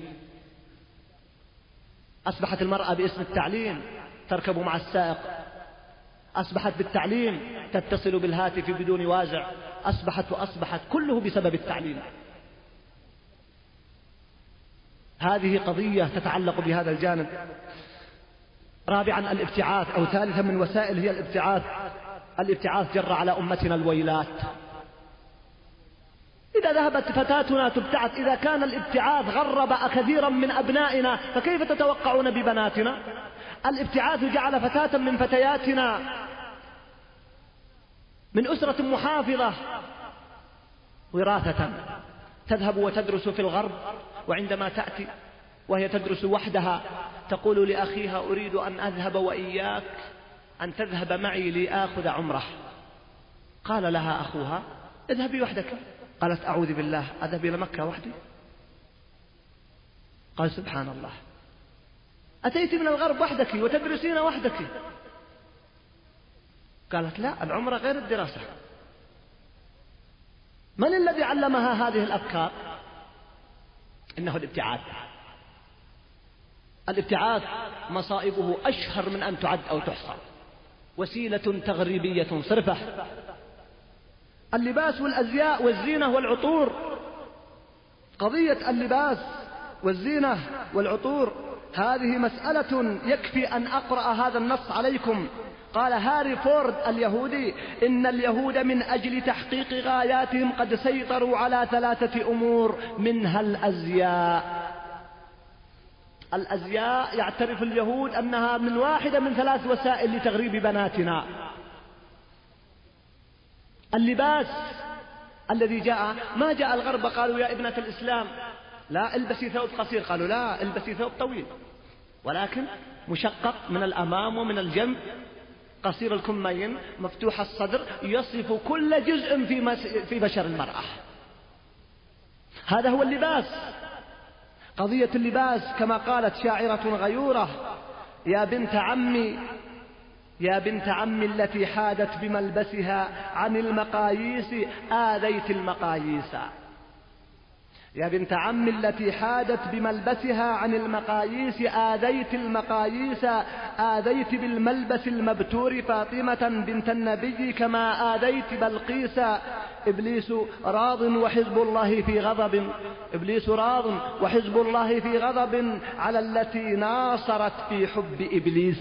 أصبحت المرأة باسم التعليم تركب مع السائق، أصبحت بالتعليم تتصل بالهاتف بدون وازع، أصبحت وأصبحت كله بسبب التعليم. هذه قضية تتعلق بهذا الجانب. رابعا الابتعاث، أو ثالثا من وسائل هي الابتعاث. الابتعاث جر على أمتنا الويلات. إذا ذهبت فتاتنا تبتعث، إذا كان الابتعاث غرب كثيرا من أبنائنا، فكيف تتوقعون ببناتنا؟ الابتعاث جعل فتاة من فتياتنا من أسرة محافظة وراثة تذهب وتدرس في الغرب، وعندما تأتي وهي تدرس وحدها تقول لأخيها أريد أن أذهب وإياك أن تذهب معي لآخذ عمره. قال لها أخوها اذهبي وحدك. قالت أعوذ بالله، أذهب إلى مكة وحدي؟ قال سبحان الله، أتيت من الغرب وحدك وتدرسين وحدك. قالت لا، العمرة غير الدراسة. من الذي علمها هذه الأفكار؟ إنه الابتعاث. الابتعاث مصائبه أشهر من أن تعد أو تحصى، وسيلة تغريبية صرفة. اللباس والأزياء والزينة والعطور، قضية اللباس والزينة والعطور هذه مسألة يكفي أن أقرأ هذا النص عليكم. قال هاري فورد اليهودي إن اليهود من أجل تحقيق غاياتهم قد سيطروا على ثلاثة أمور، منها الأزياء. الأزياء يعترف اليهود أنها من واحدة من ثلاث وسائل لتغريب بناتنا. اللباس الذي جاء، ما جاء الغرب قالوا يا ابنة الإسلام لا البسي ثوب قصير، قالوا لا البسي ثوب طويل، ولكن مشقق من الأمام ومن الجنب، قصير الكمين، مفتوح الصدر، يصف كل جزء في في بشر المرأة. هذا هو اللباس. قضية اللباس كما قالت شاعرة غيورة: يا بنت عمي يا بنت عمي التي حادت بملبسها عن المقاييس آذيت المقاييس. يا بنت عمي التي حادت بملبسها عن المقاييس آذيت المقاييس، آذيت بالملبس المبتور فاطمة بنت النبي كما آذيت بلقيس. إبليس راض وحزب الله في غضب، إبليس راض وحزب الله في غضب على التي ناصرت في حب إبليس.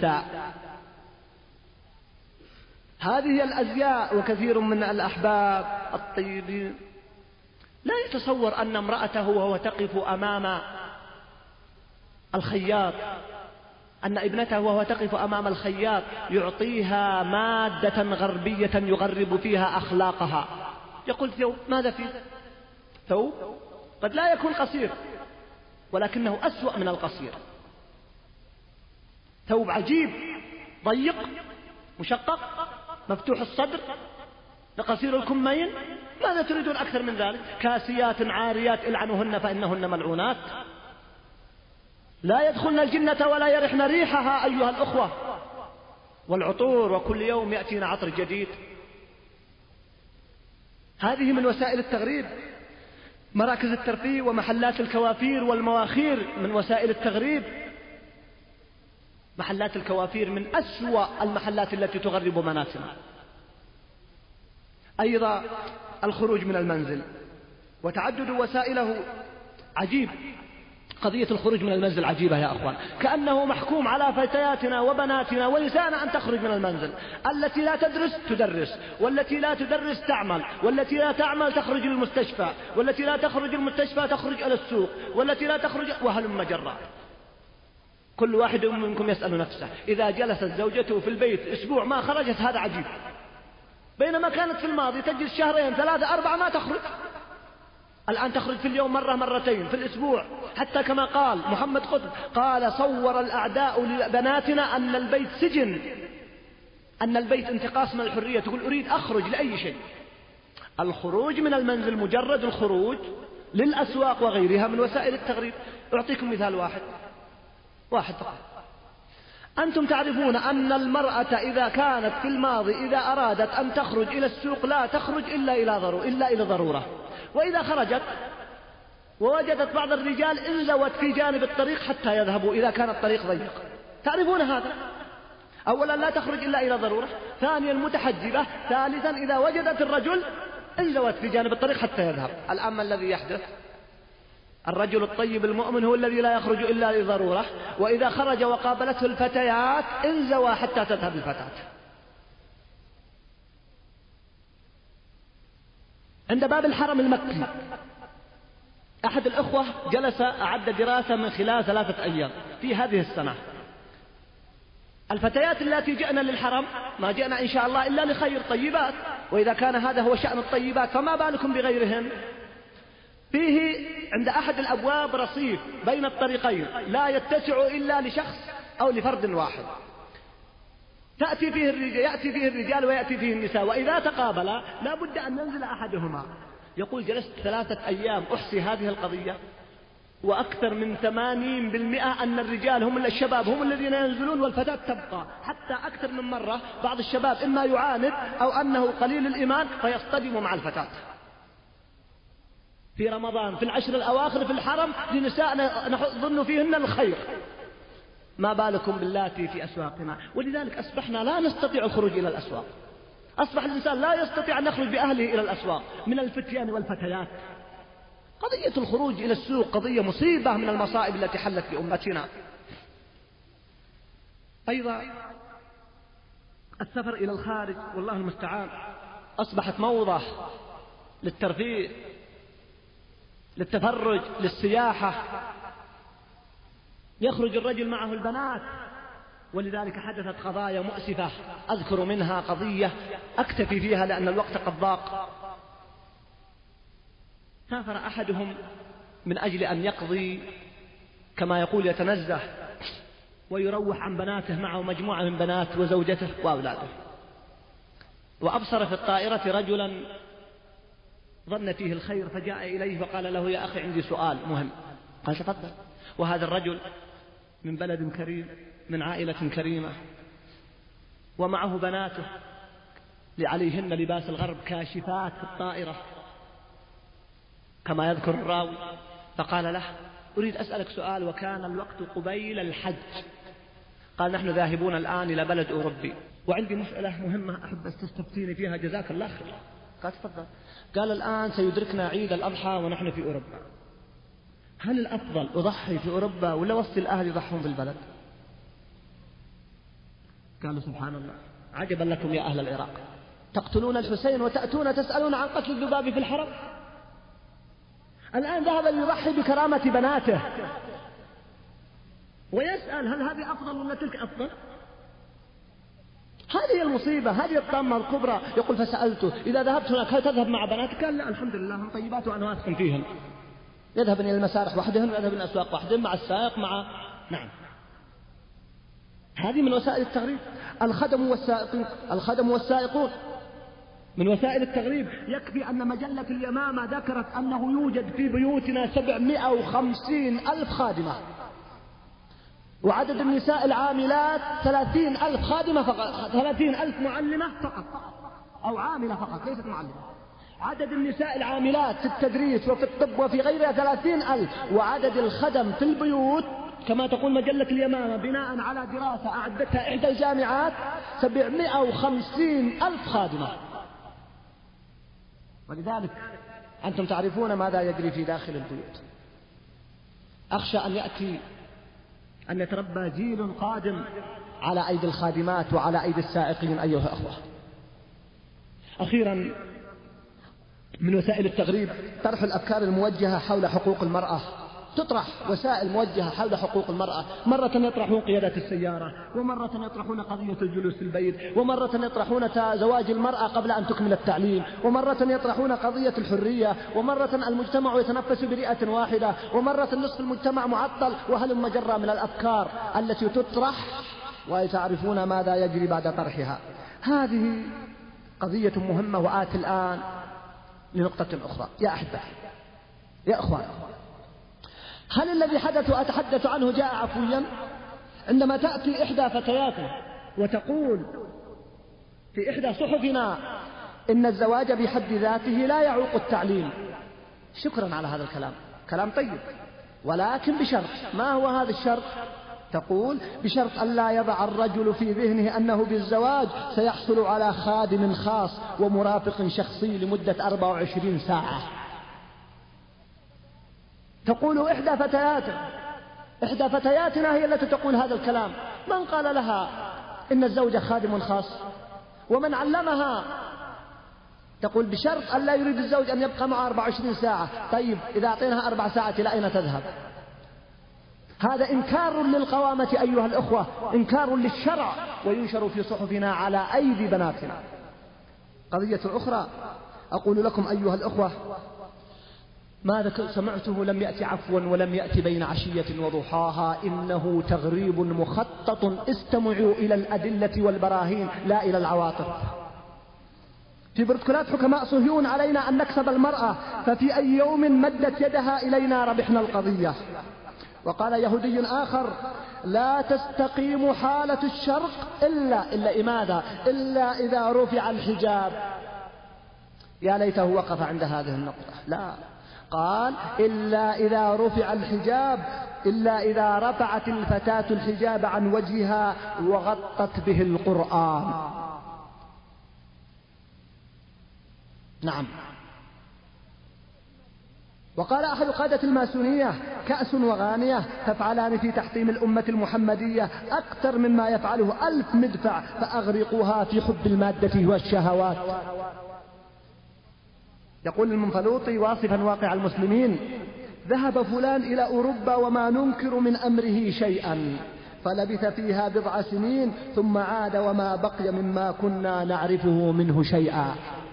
هذه الأزياء. وكثير من الأحباب الطيبين لا يتصور أن امرأته وهو تقف أمام الخياط، أن ابنته وهو تقف أمام الخياط يعطيها مادة غربية يغرب فيها أخلاقها. يقول ثوب، ماذا فيه؟ ثوب قد لا يكون قصير ولكنه أسوأ من القصير. ثوب عجيب ضيق مشقق مفتوح الصدر لقصير الكمين، ماذا تريدون أكثر من ذلك؟ كاسيات عاريات العنوهن فإنهن ملعونات، لا يدخلن الجنة ولا يرحن ريحها أيها الأخوة. والعطور، وكل يوم يأتينا عطر جديد. هذه من وسائل التغريب. مراكز الترفيه ومحلات الكوافير والمواخير من وسائل التغريب. محلات الكوافير من أسوأ المحلات التي تغرب بناتنا. أيضا الخروج من المنزل وتعدد وسائله عجيب. قضية الخروج من المنزل عجيبة يا أخوان، كأنه محكوم على فتياتنا وبناتنا ونساءنا أن تخرج من المنزل. التي لا تدرس تدرس، والتي لا تدرس تعمل، والتي لا تعمل تخرج للمستشفى، والتي لا تخرج المستشفى تخرج إلى السوق، والتي لا تخرج، وهلم جرا. كل واحد منكم يسأل نفسه إذا جلست زوجته في البيت أسبوع ما خرجت، هذا عجيب، بينما كانت في الماضي تجلس شهرين ثلاثة أربعة ما تخرج، الآن تخرج في اليوم مرة مرتين في الأسبوع. حتى كما قال محمد قطب، قال صور الأعداء لبناتنا أن البيت سجن، أن البيت انتقاص من الحرية. تقول أريد أخرج لأي شيء. الخروج من المنزل مجرد الخروج للأسواق وغيرها من وسائل التغريب. أعطيكم مثال واحد واحد فقط. أنتم تعرفون أن المرأة إذا كانت في الماضي إذا أرادت أن تخرج إلى السوق لا تخرج إلا إلى ضرورة إلا إلى ضرورة، وإذا خرجت ووجدت بعض الرجال انزوت في جانب الطريق حتى يذهبوا إذا كان الطريق ضيق. تعرفون هذا؟ أولا لا تخرج إلا إلى ضرورة، ثانيا متحجبة، ثالثا إذا وجدت الرجل انزوت في جانب الطريق حتى يذهب. الآن ما الذي يحدث؟ الرجل الطيب المؤمن هو الذي لا يخرج إلا لضرورة، وإذا خرج وقابلته الفتيات انزوى حتى تذهب الفتاة. عند باب الحرم المكي أحد الأخوة جلس أعد دراسة من خلال ثلاثة أيام في هذه السنة. الفتيات التي جئنا للحرم ما جئنا إن شاء الله إلا لخير، طيبات، وإذا كان هذا هو شأن الطيبات فما بالكم بغيرهن. فيه عند أحد الأبواب رصيف بين الطريقين لا يتسع إلا لشخص أو لفرد واحد، تأتي فيه الرجال يأتي فيه الرجال ويأتي فيه النساء، وإذا تقابلا لا بد أن ينزل أحدهما. يقول جلست ثلاثة أيام أحصي هذه القضية، وأكثر من ثمانين بالمئة أن الرجال هم الشباب هم الذين ينزلون والفتاة تبقى. حتى أكثر من مرة بعض الشباب إما يعاند أو أنه قليل الإيمان فيصطدم مع الفتاة. في رمضان في العشر الأواخر في الحرم لنساء نظن فيهن الخير، ما بالكم باللاتي في أسواقنا. ولذلك أصبحنا لا نستطيع الخروج إلى الأسواق. أصبح الإنسان لا يستطيع أن يخرج بأهله إلى الأسواق من الفتيان والفتيات. قضية الخروج إلى السوق قضية مصيبة من المصائب التي حلت بأمتنا. أيضا السفر إلى الخارج والله المستعان أصبحت موضة للترفيه، للتفرج، للسياحة. يخرج الرجل معه البنات. ولذلك حدثت قضايا مؤسفة أذكر منها قضية أكتفي فيها لأن الوقت قد ضاق. سافر أحدهم من أجل أن يقضي كما يقول يتنزه ويروح عن بناته معه مجموعة من بنات وزوجته وأولاده، وأبصر في الطائرة رجلا ظن فيه الخير فجاء إليه وقال له يا أخي عندي سؤال مهم. قال تفضل. وهذا الرجل من بلد كريم من عائلة كريمة ومعه بناته عليهن لباس الغرب كاشفات في الطائرة كما يذكر الراوي. فقال له أريد أسألك سؤال وكان الوقت قبيل الحج. قال نحن ذاهبون الآن إلى بلد أوروبي وعندي مسألة مهمة أحب أن تستفتيني فيها جزاك الله خير. قال تفضل. قال الآن سيدركنا عيد الأضحى ونحن في أوروبا، هل الأفضل أضحي في أوروبا ولا وسط الأهل يضحون في البلد؟ قالوا سبحان الله عجبا لكم يا أهل العراق، تقتلون الحسين وتأتون تسألون عن قتل الذباب في الحرم. الآن ذهب ليضحي بكرامة بناته ويسأل هل هذه أفضل ولا تلك أفضل؟ هذه المصيبة، هذه الطامة الكبرى. يقول فسألته إذا ذهبت هناك هل تذهب مع بناتك؟ قال لا الحمد لله هم طيبات وأنا واثق فيهن، يذهب إلى المسارح وحدهن ويذهب إلى الأسواق وحدهن مع السائق مع نعم. هذه من وسائل التغريب. الخدم والسائقون الخدم والسائقون من وسائل التغريب. يكفي أن مجلة اليمامة ذكرت أنه يوجد في بيوتنا سبعمائة وخمسين ألف خادمة، وعدد النساء العاملات ثلاثين ألف خادمة فقط، ثلاثين ألف معلمة فقط أو عاملة فقط ليست معلمة. عدد النساء العاملات في التدريس وفي الطب وفي غيرها ثلاثين ألف، وعدد الخدم في البيوت كما تقول مجلة اليمامة بناء على دراسة أعدتها إحدى الجامعات سبعمائة وخمسين ألف خادمة. ولذلك أنتم تعرفون ماذا يجري في داخل البيوت. أخشى أن يأتي أن يتربى جيل قادم على أيدي الخادمات وعلى أيدي السائقين أيها الأخوة. أخيرا من وسائل التغريب طرح الأفكار الموجهة حول حقوق المرأة. تطرح وسائل موجهة حول حقوق المرأة، مرة يطرحون قيادة السيارة، ومرة يطرحون قضية الجلوس في البيت، ومرة يطرحون زواج المرأة قبل أن تكمل التعليم، ومرة يطرحون قضية الحرية، ومرة المجتمع يتنفس برئة واحدة، ومرة نصف المجتمع معطل، وهل مجرة من الأفكار التي تطرح ويتعرفون ماذا يجري بعد طرحها. هذه قضية مهمة. وآتي الآن لنقطة أخرى. يا أحبتي يا أخوان، هل الذي حدث وأتحدث عنه جاء عفويا؟ عندما تأتي إحدى فتياتنا وتقول في إحدى صحفنا إن الزواج بحد ذاته لا يعوق التعليم، شكرا على هذا الكلام، كلام طيب، ولكن بشرط. ما هو هذا الشرط؟ تقول بشرط أن لا يضع الرجل في ذهنه أنه بالزواج سيحصل على خادم خاص ومرافق شخصي لمدة أربع وعشرين ساعة. تقول إحدى فتياتنا إحدى فتياتنا هي التي تقول هذا الكلام. من قال لها إن الزوج خادم خاص؟ ومن علمها؟ تقول بشرط أن لا يريد الزوج أن يبقى معه أربع وعشرين ساعة. طيب إذا أعطيناها أربع ساعات إلى أين تذهب؟ هذا إنكار للقوامة أيها الأخوة، إنكار للشرع، وينشر في صحفنا على أيدي بناتنا. قضية أخرى أقول لكم أيها الأخوة، ماذا سمعته لم يأتي عفوا ولم يأتي بين عشية وضحاها، إنه تغريب مخطط. استمعوا إلى الأدلة والبراهين لا إلى العواطف. في بروتوكولات حكماء صهيون علينا أن نكسب المرأة، ففي أي يوم مدت يدها إلينا ربحنا القضية. وقال يهودي آخر لا تستقيم حالة الشرق إلا إلا إماذا إلا إذا رفع الحجاب. يا ليته وقف عند هذه النقطة. لا، قال إلا إذا رفع الحجاب، إلا إذا رفعت الفتاة الحجاب عن وجهها وغطت به القرآن. نعم. وقال أحد قادة الماسونية كأس وغانية تفعلان في تحطيم الأمة المحمدية أكثر مما يفعله ألف مدفع، فأغرقوها في حب المادة والشهوات. يقول المنفلوطي واصفا واقع المسلمين ذهب فلان إلى أوروبا وما ننكر من أمره شيئا، فلبث فيها بضع سنين ثم عاد وما بقي مما كنا نعرفه منه شيئا.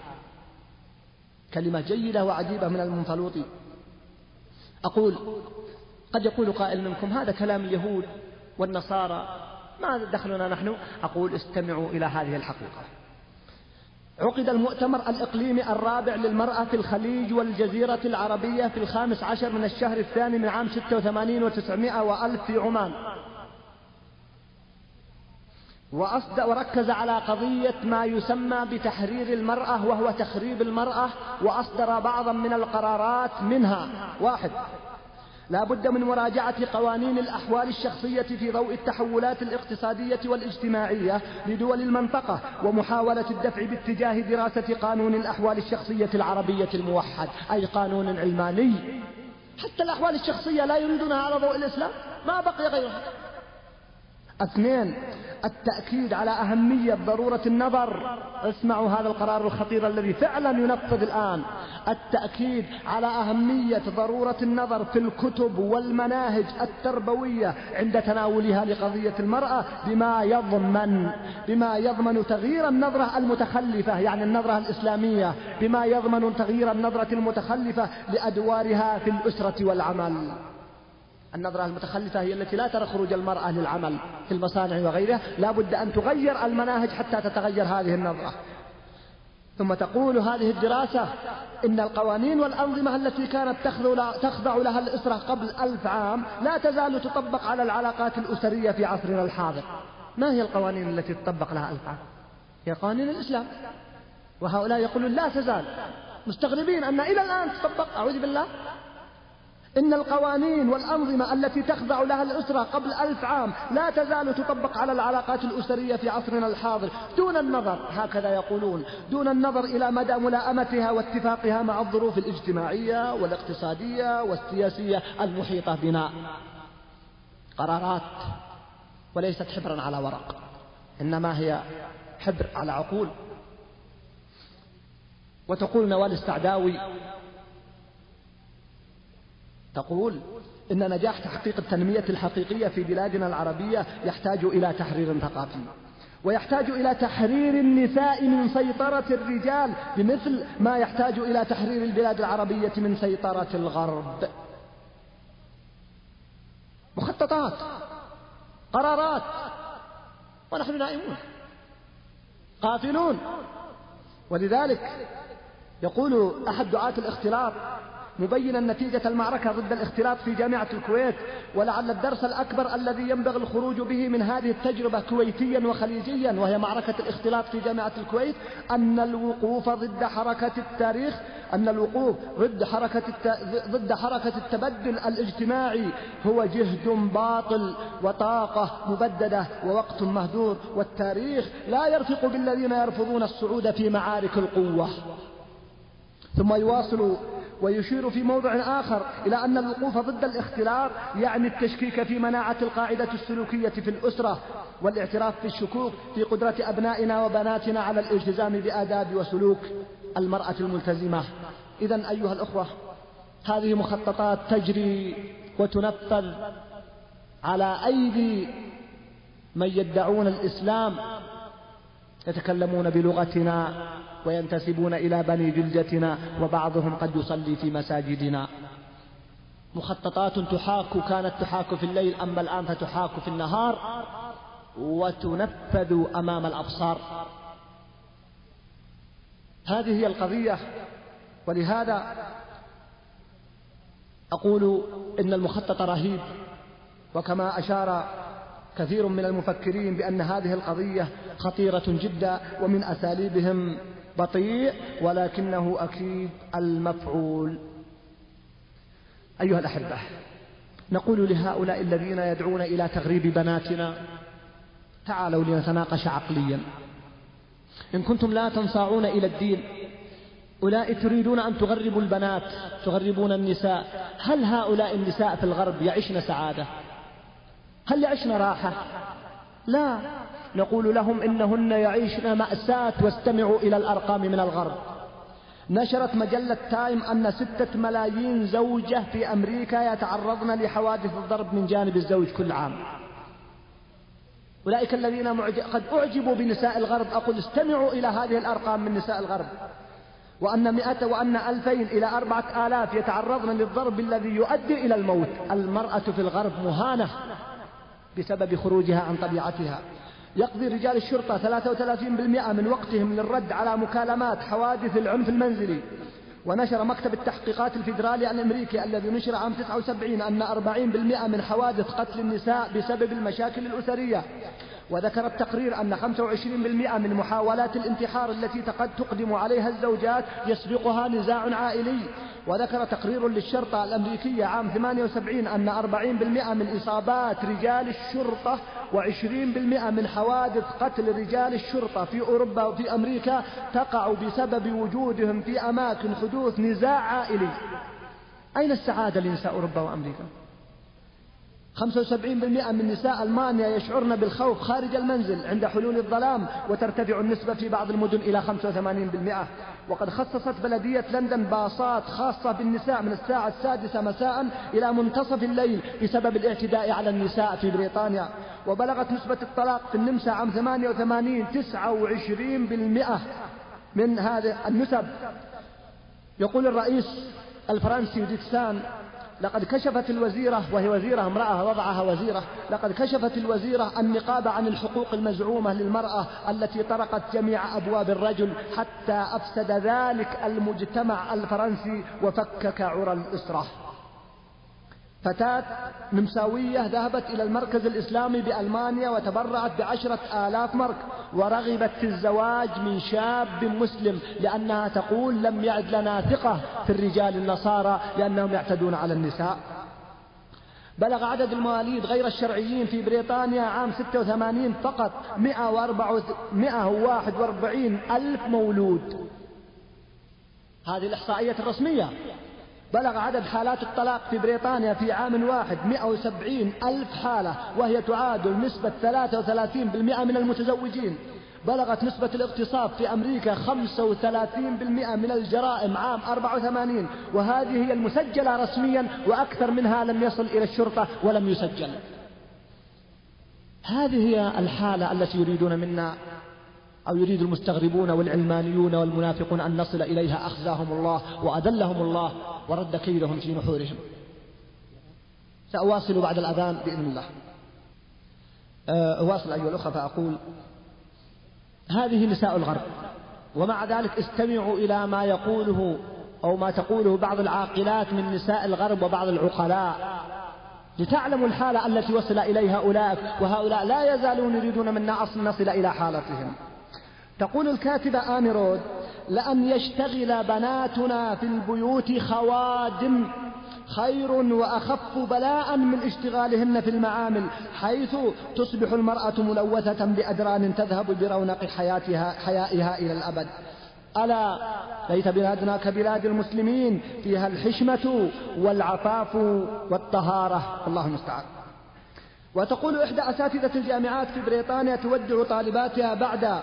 كلمة جيدة وعجيبة من المنفلوطي. أقول قد يقول قائل منكم هذا كلام اليهود والنصارى، ما دخلنا نحن؟ أقول استمعوا إلى هذه الحقيقة. عقد المؤتمر الإقليمي الرابع للمرأة في الخليج والجزيرة العربية في الخامس عشر من الشهر الثاني من عام ستة وثمانين وتسعمائة وألف في عمان، وركز على قضية ما يسمى بتحرير المرأة وهو تخريب المرأة، وأصدر بعضا من القرارات منها: واحد، لا بد من مراجعة قوانين الأحوال الشخصية في ضوء التحولات الاقتصادية والاجتماعية لدول المنطقة، ومحاولة الدفع باتجاه دراسة قانون الأحوال الشخصية العربية الموحد، أي قانون علماني. حتى الأحوال الشخصية لا يريدونها على ضوء الإسلام، ما بقي غيرها. اثنين، التأكيد على أهمية ضرورة النظر. اسمعوا هذا القرار الخطير الذي فعلا ينفذ الآن. التأكيد على أهمية ضرورة النظر في الكتب والمناهج التربوية عند تناولها لقضية المرأة بما يضمن بما يضمن تغيير النظرة المتخلفة، يعني النظرة الإسلامية، بما يضمن تغيير النظرة المتخلفة لأدوارها في الأسرة والعمل. النظرة المتخلفة هي التي لا ترى خروج المرأة للعمل في المصانع وغيرها، لا بد أن تغير المناهج حتى تتغير هذه النظرة. ثم تقول هذه الدراسة إن القوانين والأنظمة التي كانت تخضع لها الأسرة قبل ألف عام لا تزال تطبق على العلاقات الأسرية في عصرنا الحاضر. ما هي القوانين التي تطبق لها ألف عام؟ هي قوانين الإسلام، وهؤلاء يقولون لا تزال، مستغربين أن إلى الآن تطبق. أعوذ بالله. إن القوانين والأنظمة التي تخضع لها الأسرة قبل ألف عام لا تزال تطبق على العلاقات الأسرية في عصرنا الحاضر، دون النظر، هكذا يقولون، دون النظر إلى مدى ملائمتها واتفاقها مع الظروف الاجتماعية والاقتصادية والسياسية المحيطة بنا. قرارات وليست حبرا على ورق، إنما هي حبر على عقول. وتقول نوال السعداوي، تقول إن نجاح تحقيق التنمية الحقيقية في بلادنا العربية يحتاج إلى تحرير ثقافي، ويحتاج إلى تحرير النساء من سيطرة الرجال بمثل ما يحتاج إلى تحرير البلاد العربية من سيطرة الغرب. مخططات، قرارات، ونحن نائمون غافلون. ولذلك يقول أحد دعاة الاختلاط مبينا نتيجة المعركة ضد الاختلاط في جامعة الكويت: ولعل الدرس الأكبر الذي ينبغي الخروج به من هذه التجربة كويتيا وخليجيا، وهي معركة الاختلاط في جامعة الكويت، أن الوقوف ضد حركة التاريخ أن الوقوف ضد حركة الت... ضد حركة التبدل الاجتماعي هو جهد باطل وطاقة مبددة ووقت مهدور، والتاريخ لا يرفق بالذين يرفضون الصعود في معارك القوة. ثم يواصل ويشير في موضع آخر إلى أن الوقوف ضد الاختلاط يعني التشكيك في مناعة القاعدة السلوكية في الأسرة، والاعتراف بالشكوك في قدرة أبنائنا وبناتنا على الالتزام بآداب وسلوك المرأة الملتزمة. إذن أيها الأخوة، هذه مخططات تجري وتنفذ على أيدي من يدعون الإسلام، يتكلمون بلغتنا وينتسبون إلى بني جلدتنا، وبعضهم قد يصلي في مساجدنا. مخططات تحاك، كانت تحاك في الليل، أما الآن فتحاك في النهار وتنفذ أمام الأبصار. هذه هي القضية. ولهذا أقول إن المخطط رهيب، وكما أشار كثير من المفكرين بأن هذه القضية خطيرة جدا، ومن أساليبهم بطيء ولكنه أكيد المفعول. أيها الأحبة، نقول لهؤلاء الذين يدعون إلى تغريب بناتنا: تعالوا لنتناقش عقليا. إن كنتم لا تنصاعون إلى الدين، أولئك تريدون أن تغربوا البنات، تغربون النساء. هل هؤلاء النساء في الغرب يعيشن سعادة؟ هل يعيشن راحة؟ لا، نقول لهم إنهن يعيشن مأساة. واستمعوا إلى الأرقام من الغرب. نشرت مجلة تايم أن ستة ملايين زوجة في أمريكا يتعرضن لحوادث الضرب من جانب الزوج كل عام. أولئك الذين قد أعجبوا بنساء الغرب أقول استمعوا إلى هذه الأرقام من نساء الغرب، وأن مئة وأن ألفين إلى أربعة آلاف يتعرضن للضرب الذي يؤدي إلى الموت. المرأة في الغرب مهانة بسبب خروجها عن طبيعتها. يقضي رجال الشرطة ثلاثة وثلاثين بالمئة من وقتهم للرد على مكالمات حوادث العنف المنزلي. ونشر مكتب التحقيقات الفيدرالي الأمريكي الذي نشر عام تسعة وسبعين أن أربعين بالمئة من حوادث قتل النساء بسبب المشاكل الأسرية. وذكر التقرير أن خمسة وعشرين بالمئة من محاولات الانتحار التي قد تقدم عليها الزوجات يسبقها نزاع عائلي. وذكر تقرير للشرطة الأمريكية عام ثمانية وسبعين أن أربعين بالمئة من إصابات رجال الشرطة وعشرين بالمئة من حوادث قتل رجال الشرطة في أوروبا وفي أمريكا تقع بسبب وجودهم في أماكن حدوث نزاع عائلي. أين السعادة لنساء أوروبا وأمريكا؟ خمسة وسبعين بالمئة من نساء ألمانيا يشعرن بالخوف خارج المنزل عند حلول الظلام، وترتفع النسبة في بعض المدن إلى خمسة وثمانين بالمئة. وقد خصصت بلدية لندن باصات خاصة بالنساء من الساعة السادسة مساء إلى منتصف الليل بسبب الاعتداء على النساء في بريطانيا. وبلغت نسبة الطلاق في النمسا عام ثمانية وثمانين تسعة وعشرين بالمئة من هذه النسب. يقول الرئيس الفرنسي ديكسان: لقد كشفت الوزيرة، وهي وزيرة امرأة وضعها وزيرة، لقد كشفت الوزيرة النقاب عن الحقوق المزعومة للمرأة التي طرقت جميع أبواب الرجل حتى أفسد ذلك المجتمع الفرنسي وفكك عرى الأسرة. فتاة نمساوية ذهبت إلى المركز الإسلامي بألمانيا وتبرعت بعشرة آلاف مرك، ورغبت في الزواج من شاب مسلم لأنها تقول: لم يعد لنا ثقة في الرجال النصارى لأنهم يعتدون على النساء. بلغ عدد المواليد غير الشرعيين في بريطانيا عام ستة وثمانين فقط مئة وواحد وأربعين ألف مولود. هذه الإحصائية الرسمية. بلغ عدد حالات الطلاق في بريطانيا في عام واحد مئة وسبعين ألف حالة، وهي تعادل نسبة ثلاثة وثلاثين بالمئة من المتزوجين. بلغت نسبة الاغتصاب في أمريكا خمسة وثلاثين بالمئة من الجرائم عام أربعة وثمانين، وهذه هي المسجلة رسميا، وأكثر منها لم يصل إلى الشرطة ولم يسجل. هذه هي الحالة التي يريدون منا، أو يريد المستغربون والعلمانيون والمنافقون أن نصل إليها. أخزاهم الله وأذلهم الله ورد كيدهم في نحورهم. سأواصل بعد الأذان بإذن الله. أواصل أيها الأخوة فأقول: هذه نساء الغرب، ومع ذلك استمعوا إلى ما يقوله أو ما تقوله بعض العاقلات من نساء الغرب وبعض العقلاء لتعلموا الحالة التي وصل إليها أولئك، وهؤلاء لا يزالون يريدون منا أصل نصل إلى حالتهم. تقول الكاتبة آمي رود: لأن يشتغل بناتنا في البيوت خوادم خير وأخف بلاء من اشتغالهن في المعامل، حيث تصبح المرأة ملوثة بأدران تذهب برونق حياتها حيائها إلى الأبد. ألا ليت بلادنا كبلاد المسلمين فيها الحشمة والعفاف والطهارة، الله المستعان. وتقول إحدى أساتذة الجامعات في بريطانيا تودع طالباتها بعد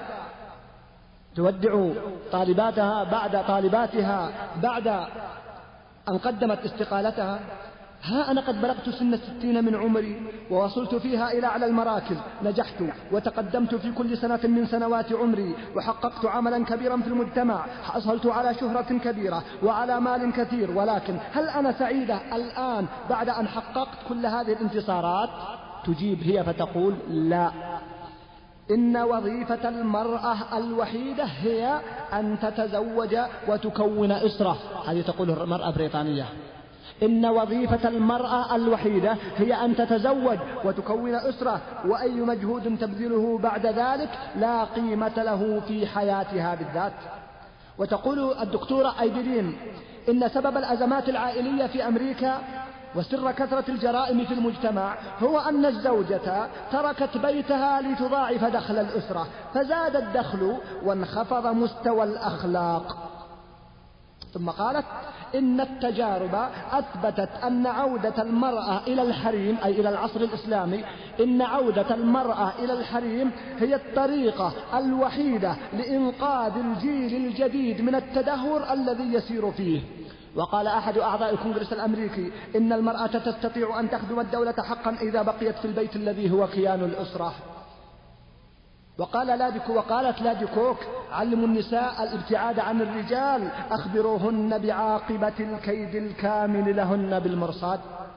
تودع طالباتها بعد طالباتها بعد أن قدمت استقالتها: ها أنا قد بلغت سن الستين من عمري ووصلت فيها إلى أعلى المراكز، نجحت وتقدمت في كل سنة من سنوات عمري، وحققت عملا كبيرا في المجتمع، حصلت على شهرة كبيرة وعلى مال كثير، ولكن هل أنا سعيدة الآن بعد أن حققت كل هذه الانتصارات؟ تجيب هي فتقول: لا، إن وظيفة المرأة الوحيدة هي أن تتزوج وتكون أسرة. هذه تقول المرأة البريطانية: إن وظيفة المرأة الوحيدة هي أن تتزوج وتكون أسرة، وأي مجهود تبذله بعد ذلك لا قيمة له في حياتها بالذات. وتقول الدكتورة أيدرين: إن سبب الأزمات العائلية في أمريكا وسر كثرة الجرائم في المجتمع هو أن الزوجة تركت بيتها لتضاعف دخل الأسرة، فزاد الدخل وانخفض مستوى الأخلاق. ثم قالت إن التجارب أثبتت أن عودة المرأة إلى الحريم، أي إلى العصر الإسلامي، إن عودة المرأة إلى الحريم هي الطريقة الوحيدة لإنقاذ الجيل الجديد من التدهور الذي يسير فيه. وقال أحد أعضاء الكونغرس الأمريكي إن المرأة تستطيع أن تخدم الدولة حقا إذا بقيت في البيت الذي هو كيان الأسرة. وقال لاديكو وقالت لادي كوك علموا النساء الابتعاد عن الرجال، أخبروهن بعاقبة الكيد الكامل لهن بالمرصاد.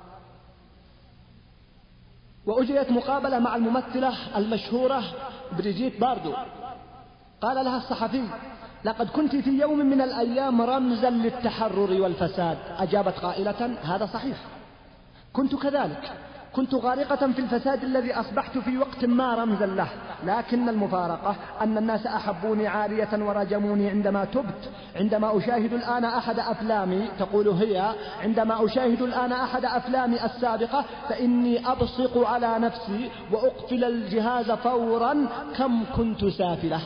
وأجريت مقابلة مع الممثلة المشهورة بريجيت باردو. قال لها الصحفي لقد كنت في يوم من الأيام رمزا للتحرر والفساد. أجابت قائلة هذا صحيح، كنت كذلك، كنت غارقة في الفساد الذي أصبحت في وقت ما رمزا له، لكن المفارقة أن الناس أحبوني عارية ورجموني عندما تبت. عندما أشاهد الآن أحد أفلامي، تقول هي، عندما أشاهد الآن أحد أفلامي السابقة فإني أبصق على نفسي وأقفل الجهاز فورا كم كنت سافلة.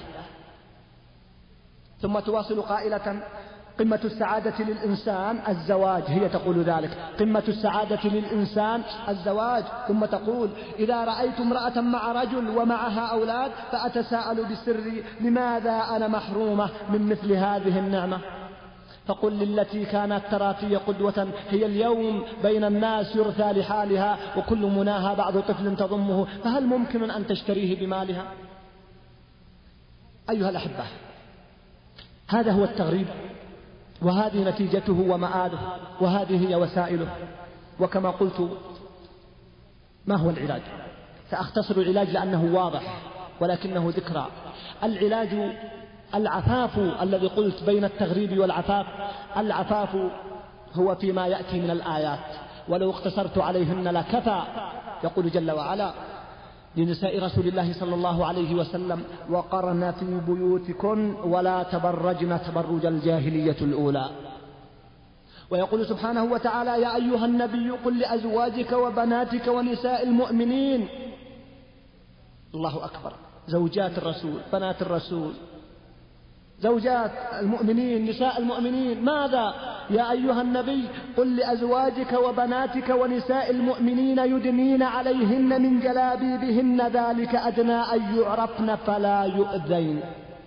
ثم تواصل قائلة قمة السعادة للإنسان الزواج، هي تقول ذلك، قمة السعادة للإنسان الزواج. ثم تقول إذا رأيت امرأة مع رجل ومعها أولاد فأتساءل بسري لماذا أنا محرومة من مثل هذه النعمة. فقل للتي كانت ترى في قدوة هي اليوم بين الناس يرثى لحالها وكل مناها بعض طفل تضمه، فهل ممكن أن تشتريه بمالها؟ أيها الأحبة، هذا هو التغريب، وهذه نتيجته ومآله، وهذه هي وسائله. وكما قلت، ما هو العلاج؟ سأختصر العلاج لأنه واضح ولكنه ذكرى. العلاج العفاف الذي قلت بين التغريب والعفاف. العفاف هو فيما يأتي من الآيات، ولو اقتصرت عليهن لكفى. يقول جل وعلا لنساء رسول الله صلى الله عليه وسلم وقرن في بيوتكن ولا تبرجن تبرج الجاهلية الأولى. ويقول سبحانه وتعالى يا أيها النبي قل لأزواجك وبناتك ونساء المؤمنين. الله أكبر، زوجات الرسول، بنات الرسول، زوجات المؤمنين، نساء المؤمنين. ماذا؟ يا أيها النبي قل لأزواجك وبناتك ونساء المؤمنين يدنين عليهن من جلابيبهن ذلك أدنى أن يعرفن فلا يؤذين.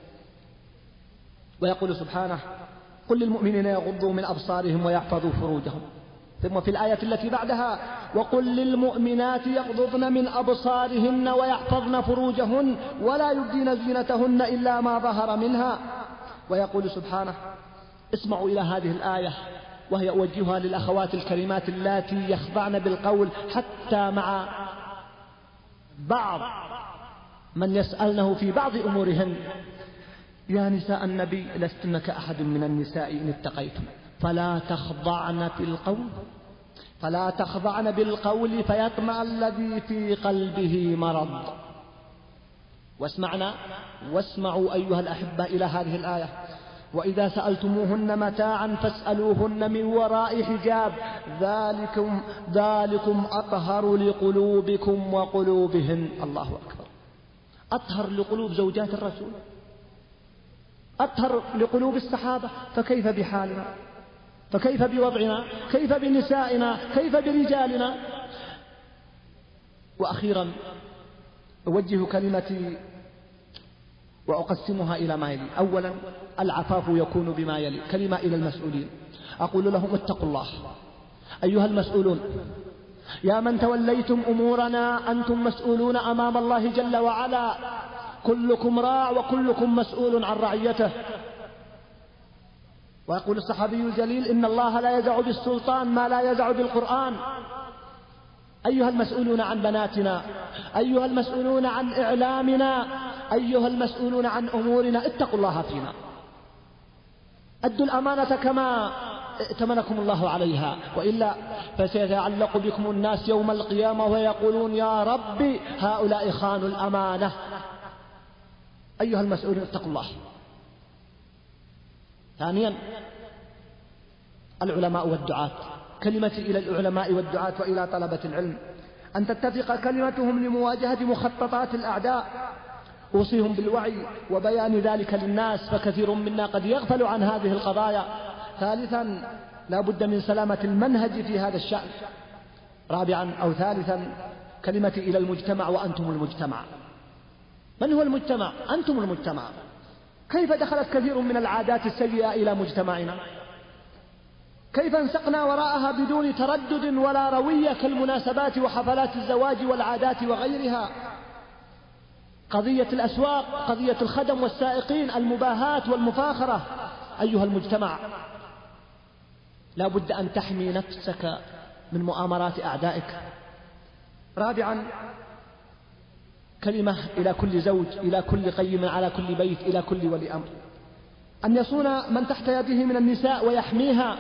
ويقول سبحانه قل للمؤمنين يغضوا من أبصارهم ويحفظوا فروجهم. ثم في الآية التي بعدها وقل للمؤمنات يغضضن من أبصارهن ويحفظن فروجهن ولا يبدين زينتهن إلا ما ظهر منها. ويقول سبحانه اسمعوا إلى هذه الآية وهي أوجهها للأخوات الكريمات اللاتي يخضعن بالقول حتى مع بعض من يسألنه في بعض أمورهن. يا نساء النبي لستن كأحد من النساء إن اتقيتم فلا تخضعن في القول فلا تخضعن بالقول فيطمع الذي في قلبه مرض. واسمعنا واسمعوا أيها الأحبة إلى هذه الآية وإذا سألتموهن متاعا فاسألوهن من وراء حجاب ذلكم, ذلكم أطهر لقلوبكم وقلوبهن. الله أكبر، أطهر لقلوب زوجات الرسول، أطهر لقلوب الصحابة، فكيف بحالنا؟ فكيف بوضعنا؟ كيف بنسائنا؟ كيف برجالنا؟ وأخيرا أوجه كلمتي وأقسمها إلى ما يلي. أولا العفاف يكون بما يلي. كلمة إلى المسؤولين، أقول لهم اتقوا الله أيها المسؤولون، يا من توليتم أمورنا أنتم مسؤولون أمام الله جل وعلا، كلكم راع وكلكم مسؤول عن رعيته. ويقول الصحابي الجليل إن الله لا يزع بالسلطان ما لا يزع بالقرآن. أيها المسؤولون عن بناتنا، أيها المسؤولون عن إعلامنا، أيها المسؤولون عن أمورنا، اتقوا الله فينا، أدوا الأمانة كما ائتمنكم الله عليها، وإلا فسيتعلق بكم الناس يوم القيامة ويقولون يا ربي هؤلاء خانوا الأمانة. أيها المسؤولون اتقوا الله. ثانيا العلماء والدعاة. كلمتي إلى العلماء والدعاة وإلى طلبة العلم أن تتفق كلمتهم لمواجهة مخططات الأعداء. أوصيهم بالوعي وبيان ذلك للناس، فكثير منا قد يغفل عن هذه القضايا. ثالثا لا بد من سلامة المنهج في هذا الشأن. رابعا أو ثالثا كلمتي إلى المجتمع وأنتم المجتمع. من هو المجتمع؟ أنتم المجتمع. كيف دخلت كثير من العادات السيئة إلى مجتمعنا؟ كيف انسقنا وراءها بدون تردد ولا روية كالمناسبات وحفلات الزواج والعادات وغيرها؟ قضية الأسواق، قضية الخدم والسائقين، المباهات والمفاخرة. أيها المجتمع، لا بد أن تحمي نفسك من مؤامرات أعدائك. رابعا كلمة إلى كل زوج، إلى كل قيم على كل بيت، إلى كل ولي أمر، أن يصون من تحت يده من النساء ويحميها،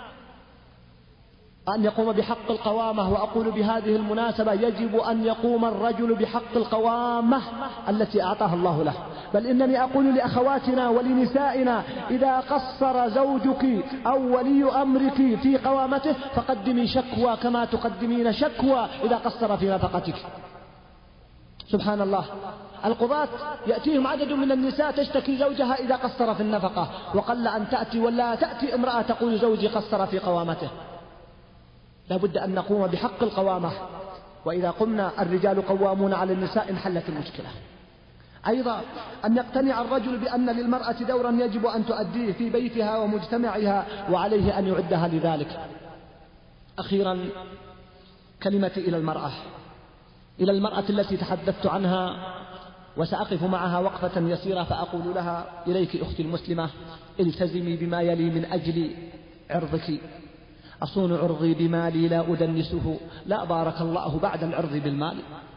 أن يقوم بحق القوامة. وأقول بهذه المناسبة يجب أن يقوم الرجل بحق القوامة التي أعطاها الله له. بل إنني أقول لأخواتنا ولنسائنا: إذا قصر زوجك أو ولي أمرك في قوامته فقدمي شكوى كما تقدمين شكوى إذا قصر في نفقتك. سبحان الله، القضاة يأتيهم عدد من النساء تشتكي زوجها إذا قصر في النفقة، وقل أن تأتي ولا تأتي امرأة تقول زوجي قصر في قوامته. لا بد أن نقوم بحق القوامة، وإذا قمنا الرجال قوامون على النساء انحلت المشكلة. أيضا أن يقتنع الرجل بأن للمرأة دورا يجب أن تؤديه في بيتها ومجتمعها، وعليه أن يعدها لذلك. أخيرا كلمتي إلى المرأة، إلى المرأة التي تحدثت عنها، وسأقف معها وقفة يسيرة فأقول لها: إليك أختي المسلمة، التزمي بما يلي من أجل عرضك. أصون عرضي بمالي لا أدنسه، لا بارك الله بعد العرض بالمال.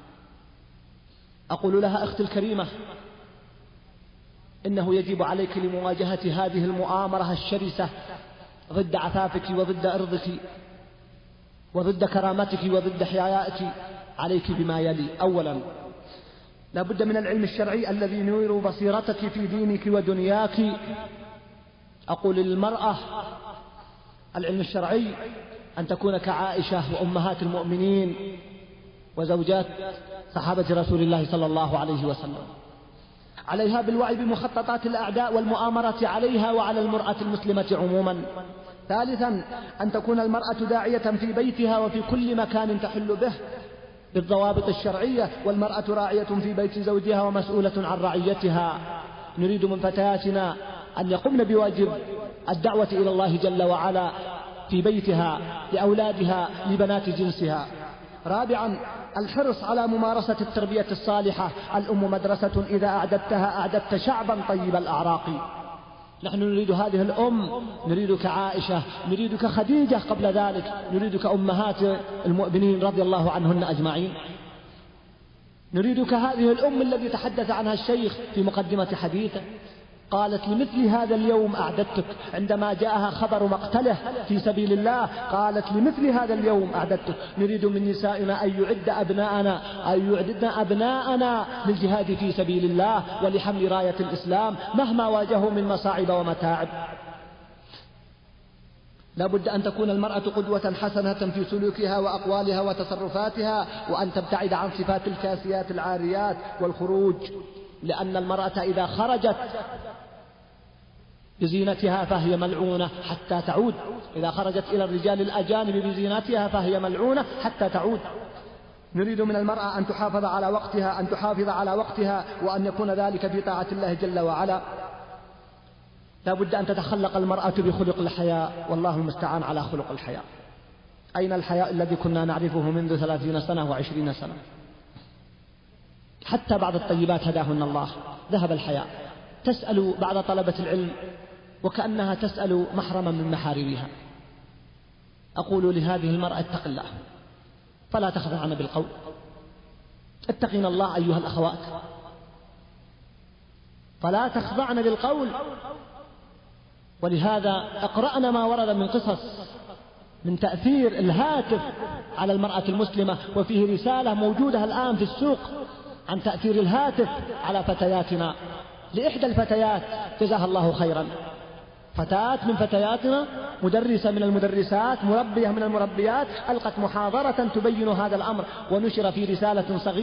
أقول لها: أختي الكريمة، إنه يجب عليك لمواجهة هذه المؤامرة الشرسة ضد عفافك وضد عرضك وضد كرامتك وضد حيائك، عليك بما يلي. أولا، لا بد من العلم الشرعي الذي ينير بصيرتك في دينك ودنياك. أقول للمرأة: العلم الشرعي أن تكون كعائشة وأمهات المؤمنين وزوجات صحابة رسول الله صلى الله عليه وسلم. عليها بالوعي بمخططات الأعداء والمؤامرة عليها وعلى المرأة المسلمة عموما. ثالثا، أن تكون المرأة داعية في بيتها وفي كل مكان تحل به بالضوابط الشرعية، والمرأة راعية في بيت زوجها ومسؤولة عن رعيتها. نريد من فتياتنا أن يقمن بواجب الدعوة إلى الله جل وعلا في بيتها، لأولادها، لبنات جنسها. رابعا، الحرص على ممارسة التربية الصالحة. الأم مدرسة إذا أعددتها أعددت شعبا طيب الأعراق. نحن نريد هذه الأم، نريد كعائشة، نريد كخديجة قبل ذلك، نريد كأمهات المؤمنين رضي الله عنهن أجمعين. نريد كهذه الأم الذي تحدث عنها الشيخ في مقدمة حديثه، قالت: لمثل هذا اليوم أعددتك. عندما جاءها خبر مقتله في سبيل الله قالت: لمثل هذا اليوم أعددتك. نريد من نسائنا أن يعد أبناءنا أن يعددن أبناءنا للجهاد في سبيل الله ولحمل راية الإسلام مهما واجهوا من مصاعب ومتاعب. لا بد أن تكون المرأة قدوة حسنة في سلوكها وأقوالها وتصرفاتها، وأن تبتعد عن صفات الكاسيات العاريات والخروج، لأن المرأة إذا خرجت بزينتها فهي ملعونة حتى تعود. إذا خرجت إلى الرجال الأجانب بزينتها فهي ملعونة حتى تعود. نريد من المرأة أن تحافظ على وقتها أن تحافظ على وقتها وأن يكون ذلك في طاعة الله جل وعلا. لا بد أن تتخلق المرأة بخلق الحياء، والله المستعان على خلق الحياء. أين الحياء الذي كنا نعرفه منذ ثلاثين سنة وعشرين سنة؟ حتى بعض الطيبات هداهن الله ذهب الحياء. تسأل بعض طلبة العلم وكأنها تسأل محرما من محارمها. أقول لهذه المرأة: اتق الله، فلا تخضعن بالقول. اتقين الله أيها الأخوات، فلا تخضعن بالقول. ولهذا أقرأنا ما ورد من قصص من تأثير الهاتف على المرأة المسلمة، وفيه رسالة موجودة الآن في السوق عن تأثير الهاتف على فتياتنا. لإحدى الفتيات جزاها الله خيرا، فتاة من فتياتنا، مدرسة من المدرسات، مربية من المربيات، ألقت محاضرة تبين هذا الأمر، ونشر في رسالة صغيرة جدا ولكنها مهمة، فألفت النظر إليها.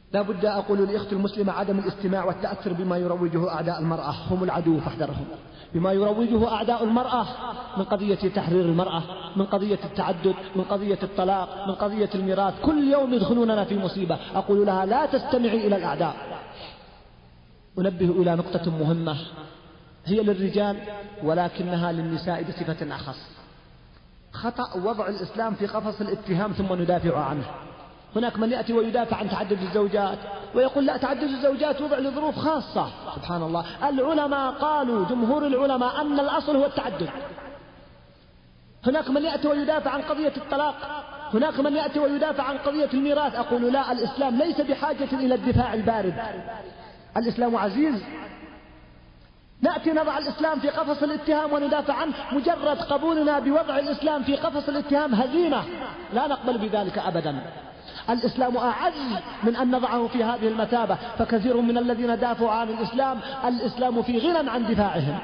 لا بد أقول لإخت المسلمة عدم الاستماع والتأثر بما يروجه أعداء المرأة، هم العدو فاحذرهم. بما يروجه أعداء المرأة من قضية تحرير المرأة، من قضية التعدد، من قضية الطلاق، من قضية الميراث، كل يوم يدخلوننا في مصيبة. أقول لها لا تستمعي إلى الأعداء. أنبه إلى نقطة مهمة هي للرجال ولكنها للنساء بصفة أخص. خطأ وضع الإسلام في قفص الاتهام ثم ندافع عنه. هناك من يأتي ويدافع عن تعدد الزوجات ويقول لا، تعدد الزوجات وضع لظروف خاصة. سبحان الله، العلماء قالوا، جمهور العلماء، أن الأصل هو التعدد. هناك من يأتي ويدافع عن قضية الطلاق، هناك من يأتي ويدافع عن قضية الميراث. أقول لا، الإسلام ليس بحاجة إلى الدفاع البارد، الإسلام عزيز. نأتي نضع الإسلام في قفص الاتهام وندافع عنه، مجرد قبولنا بوضع الإسلام في قفص الاتهام هزيمة، لا نقبل بذلك أبدا. الإسلام أعز من أن نضعه في هذه المثابة، فكثير من الذين دافعوا عن الإسلام الإسلام في غنى عن دفاعهم.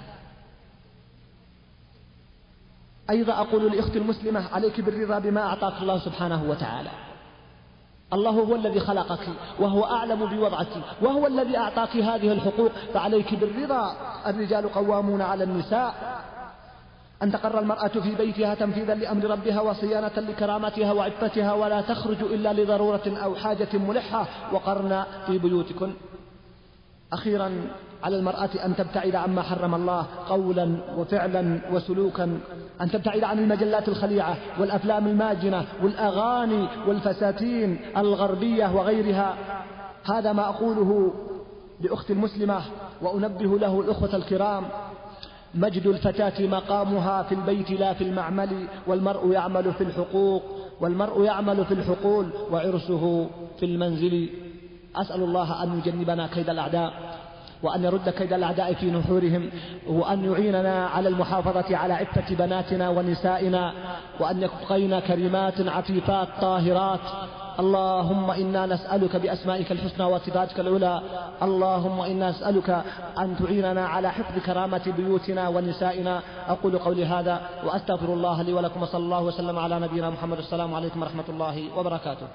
أيضا أقول لأختي المسلمة عليك بالرضا بما أعطاك الله سبحانه وتعالى. الله هو الذي خلقك وهو أعلم بوضعك وهو الذي أعطاك هذه الحقوق، فعليك بالرضا. الرجال قوامون على النساء. أن تقر المرأة في بيتها تنفيذا لأمر ربها وصيانة لكرامتها وعفتها، ولا تخرج إلا لضرورة أو حاجة ملحة، وقرن في بيوتكن. أخيرا، على المرأة أن تبتعد عما حرم الله قولا وفعلا وسلوكا، أن تبتعد عن المجلات الخليعة والأفلام الماجنة والأغاني والفساتين الغربية وغيرها. هذا ما أقوله لأخت المسلمة، وأنبه له الأخوة الكرام: مجد الفتاة مقامها في البيت لا في المعمل، والمرء يعمل في الحقوق والمرء يعمل في الحقول، وعرسه في المنزل. أسأل الله أن يجنبنا كيد الأعداء، وأن يرد كيد الأعداء في نحورهم، وأن يعيننا على المحافظة على عفة بناتنا ونسائنا، وأن يبقين كريمات عفيفات طاهرات. اللهم إنا نسألك بأسمائك الحسنى وصفاتك العلى، اللهم إنا نسألك أن تعيننا على حفظ كرامة بيوتنا ونسائنا. أقول قولي هذا وأستغفر الله لي ولكم، وصلى الله وسلم على نبينا محمد. السلام عليكم ورحمة الله وبركاته.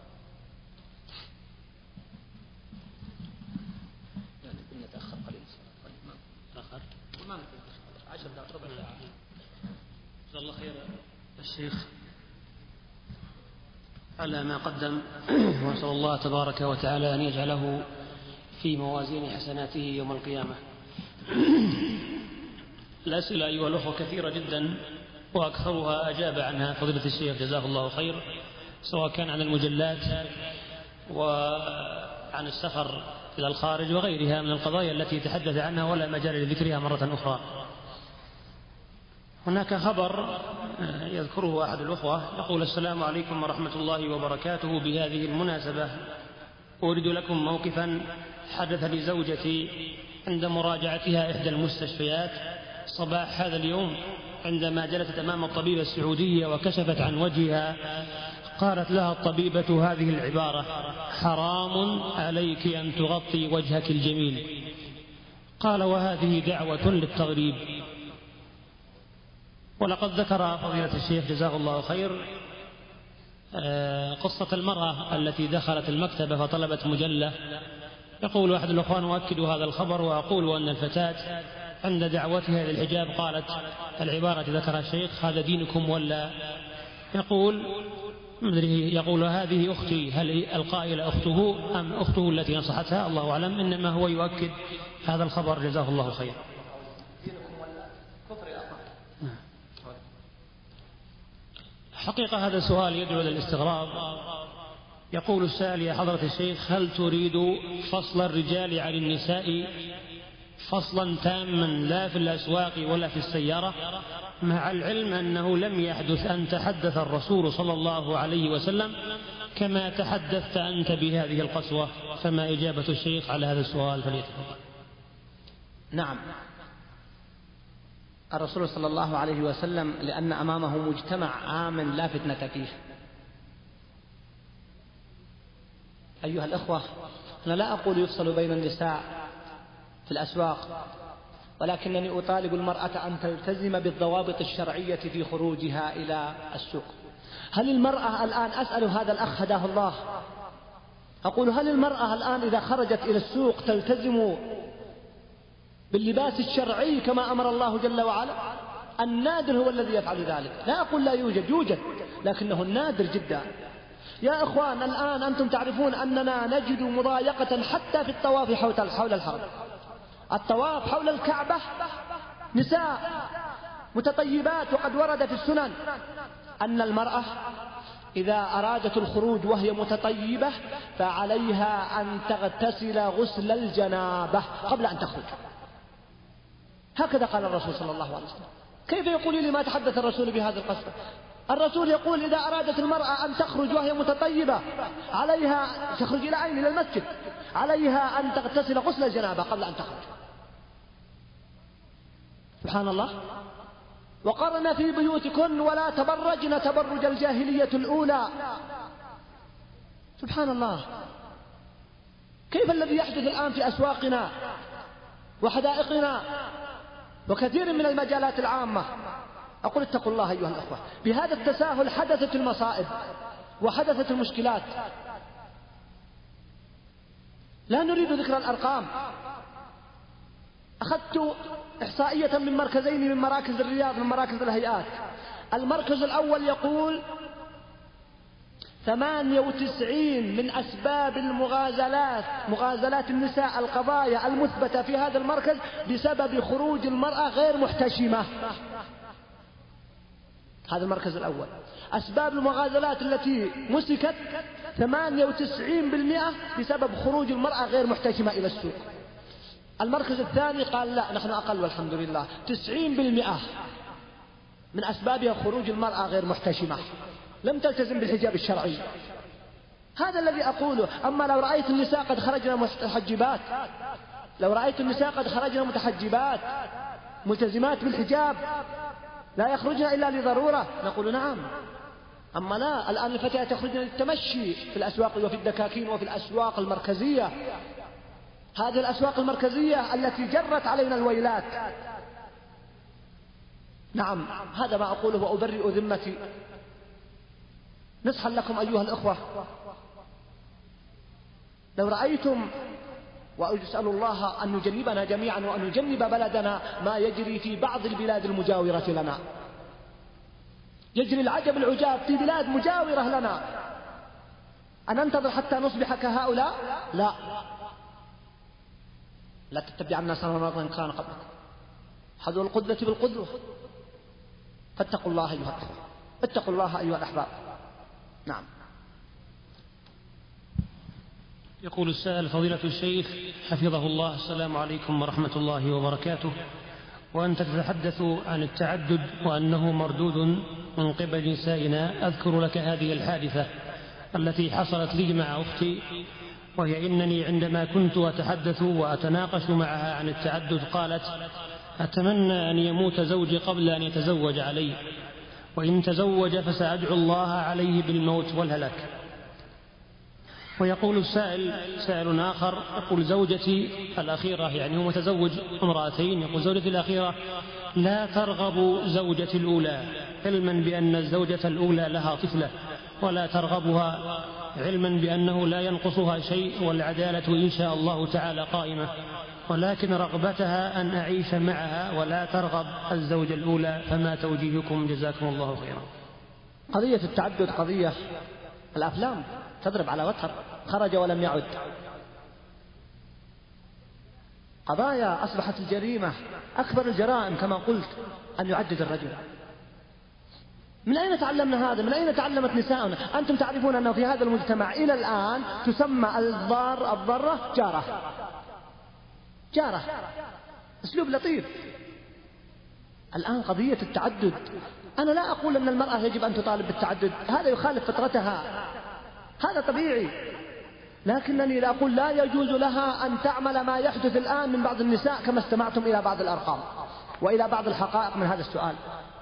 جزا الله خير الشيخ على ما قدم، ونسأل الله تبارك وتعالى أن يجعله في موازين حسناته يوم القيامة. الأسئلة أيها الأخوة كثيرة جدا، وأكثرها أجاب عنها فضيلة الشيخ جزاه الله خير، سواء كان عن المجلات وعن السفر إلى الخارج وغيرها من القضايا التي تحدث عنها ولا مجال لذكرها مرة أخرى. هناك خبر يذكره أحد الأخوة يقول: السلام عليكم ورحمة الله وبركاته، بهذه المناسبة أورد لكم موقفا حدث لزوجتي عند مراجعتها إحدى المستشفيات صباح هذا اليوم، عندما جلست أمام الطبيبة السعودية وكشفت عن وجهها، قالت لها الطبيبة هذه العبارة: حرام عليك أن تغطي وجهك الجميل. قال: وهذه دعوة للتغريب. ولقد ذكر فضيلة الشيخ جزاه الله خير قصة المرأة التي دخلت المكتبة فطلبت مجلة. يقول أحد الأخوان: أؤكد هذا الخبر وأقول أن الفتاة عند دعوتها للحجاب قالت العبارة ذكرها الشيخ: هذا دينكم ولا؟ يقول مدري يقول: هذه أختي، هل القائلة أخته أم أخته التي نصحتها؟ الله أعلم، إنما هو يؤكد هذا الخبر جزاه الله خير. حقيقة هذا سؤال يدعو للاستغراب. يقول السائل: يا حضرة الشيخ، هل تريد فصل الرجال عن النساء فصلا تاما لا في الأسواق ولا في السيارة، مع العلم أنه لم يحدث أن تحدث الرسول صلى الله عليه وسلم كما تحدثت أنت بهذه القسوة؟ فما إجابة الشيخ على هذا السؤال فليتفضل. نعم، الرسول صلى الله عليه وسلم لأن أمامه مجتمع آمن لا فتنة فيه. أيها الأخوة، أنا لا أقول يفصل بين النساء في الأسواق، ولكنني أطالب المرأة أن تلتزم بالضوابط الشرعية في خروجها إلى السوق. هل المرأة الآن، أسأل هذا الأخ هداه الله، أقول هل المرأة الآن إذا خرجت إلى السوق تلتزم باللباس الشرعي كما أمر الله جل وعلا؟ النادر هو الذي يفعل ذلك، لا أقول لا يوجد، يوجد، لكنه النادر جدا. يا إخوان الآن أنتم تعرفون أننا نجد مضايقة حتى في الطواف حول الحرم. الطواف حول الكعبة نساء متطيبات، وقد ورد في السنن أن المرأة إذا أرادت الخروج وهي متطيبة فعليها أن تغتسل غسل الجنابة قبل أن تخرج. هكذا قال الرسول صلى الله عليه وسلم. كيف يقول لي ما تحدث الرسول بهذا القصد؟ الرسول يقول إذا أرادت المرأة أن تخرج وهي متطيبة عليها تخرج إلى أين؟ إلى المسجد، عليها أن تغتسل غسل الجنابة قبل أن تخرج. سبحان الله. وقرن في بيوتكن ولا تبرجن تبرج الجاهلية الأولى. سبحان الله. كيف الذي يحدث الآن في أسواقنا وحدائقنا وكثير من المجالات العامة؟ أقول اتقوا الله أيها الأخوة. بهذا التساهل حدثت المصائب وحدثت المشكلات. لا نريد ذكر الأرقام. أخذت إحصائية من مركزين من مراكز الرياض، من مراكز الهيئات. المركز الأول يقول ثمانية وتسعين من أسباب المغازلات، مغازلات النساء، القضايا المثبتة في هذا المركز بسبب خروج المرأة غير محتشمة. هذا المركز الأول. أسباب المغازلات التي مسكت ثمانية وتسعين بالمئة بسبب خروج المرأة غير محتشمة إلى السوق. المركز الثاني قال لا، نحن أقل والحمد لله، تسعين بالمئة من أسبابها خروج المرأة غير محتشمة، لم تلتزم بالحجاب الشرعي. هذا الذي أقوله. أما لو رأيت النساء قد خرجنا متحجبات، لو رأيت النساء قد خرجنا متحجبات ملتزمات بالحجاب لا يخرجن إلا لضرورة، نقول نعم. أما لا، الآن الفتيات يخرجن للتمشي في الأسواق وفي الدكاكين وفي الأسواق المركزية، هذه الأسواق المركزية التي جرت علينا الويلات. نعم، هذا ما أقوله وأبرئ ذمتي. نصحا لكم أيها الأخوة، لو رأيتم، وأسأل الله أن يجنبنا جميعا وأن يجنب بلدنا ما يجري في بعض البلاد المجاورة لنا. يجري العجب العجاب في بلاد مجاورة لنا. أن ننتظر حتى نصبح كهؤلاء؟ لا، لا تتبع الناس من كان قبلك، حذو القدوة بالقدوة. فاتقوا الله أيها الأخوة، اتقوا الله أيها الأحباب. نعم. يقول السائل: فضيلة الشيخ حفظه الله، السلام عليكم ورحمة الله وبركاته، وأنت تتحدث عن التعدد وأنه مردود من قبل نسائنا. أذكر لك هذه الحادثة التي حصلت لي مع أختي، وهي إنني عندما كنت أتحدث وأتناقش معها عن التعدد قالت: أتمنى أن يموت زوجي قبل أن يتزوج علي، وإن تزوج فسأدعو الله عليه بالموت والهلاك. ويقول السائل سائل آخر، يقول: زوجتي الأخيرة، يعني هو متزوج امرأتين، يقول: زوجتي الأخيرة لا ترغب زوجتي الأولى، علما بأن الزوجة الأولى لها طفلة، ولا ترغبها علما بأنه لا ينقصها شيء والعدالة إن شاء الله تعالى قائمة، ولكن رغبتها أن أعيش معها ولا ترغب الزوجة الأولى، فما توجيهكم جزاكم الله خيرا؟ قضية التعدد قضية الأفلام تضرب على وتر، خرج ولم يعد. قضايا أصبحت الجريمة أكبر الجرائم كما قلت أن يعدد الرجل. من أين تعلمنا هذا؟ من أين تعلمت نساؤنا؟ أنتم تعرفون أنه في هذا المجتمع إلى الآن تسمى الضار الضرة جارة. جارة، أسلوب لطيف. الآن قضية التعدد، أنا لا أقول أن المرأة يجب أن تطالب بالتعدد، هذا يخالف فطرتها، هذا طبيعي، لكنني لا أقول لا يجوز لها أن تعمل ما يحدث الآن من بعض النساء كما استمعتم إلى بعض الأرقام وإلى بعض الحقائق من هذا السؤال.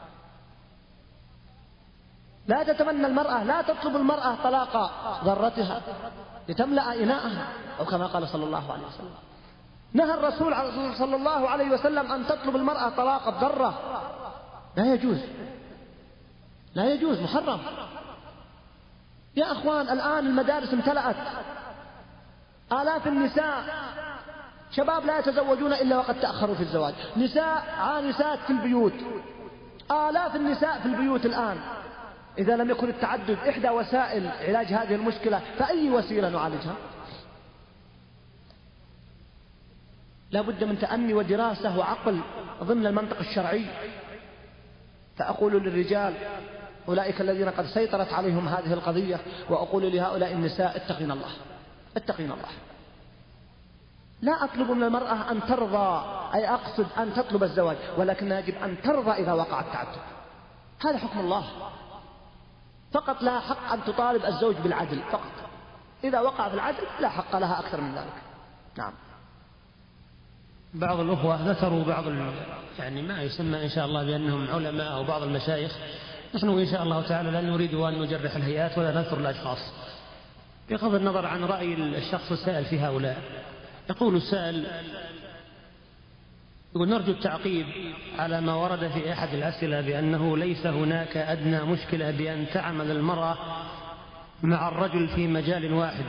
لا تتمنى المرأة، لا تطلب المرأة طلاق ضرتها لتملأ إناءها، أو كما قال صلى الله عليه وسلم. نهى الرسول صلى الله عليه وسلم أن تطلب المرأة طلاق الضرة، لا يجوز، لا يجوز، محرم. يا أخوان الآن المدارس امتلأت آلاف النساء شباب لا يتزوجون إلا وقد تأخروا في الزواج، نساء عانسات في البيوت، آلاف النساء في البيوت الآن. إذا لم يكن التعدد إحدى وسائل علاج هذه المشكلة فأي وسيلة نعالجها؟ لا بد من تأني ودراسة وعقل ضمن المنطق الشرعي. فأقول للرجال أولئك الذين قد سيطرت عليهم هذه القضية، وأقول لهؤلاء النساء اتقين الله، اتقين الله. لا أطلب من المرأة أن ترضى، أي أقصد أن تطلب الزواج، ولكن يجب أن ترضى إذا وقع التعدد. هذا حكم الله فقط. لا حق أن تطالب الزوج بالعدل فقط، إذا وقع في العدل لا حق لها أكثر من ذلك. نعم. بعض الأخوة ذكروا بعض يعني ما يسمى إن شاء الله بأنهم علماء أو بعض المشايخ. نحن إن شاء الله تعالى لا نريد أن نجرح الهيئات ولا نذكر الأشخاص، بغض النظر عن رأي الشخص السائل في هؤلاء. يقول السائل، يقول نرجو التعقيب على ما ورد في أحد الأسئلة بأنه ليس هناك أدنى مشكلة بأن تعمل المرأة مع الرجل في مجال واحد.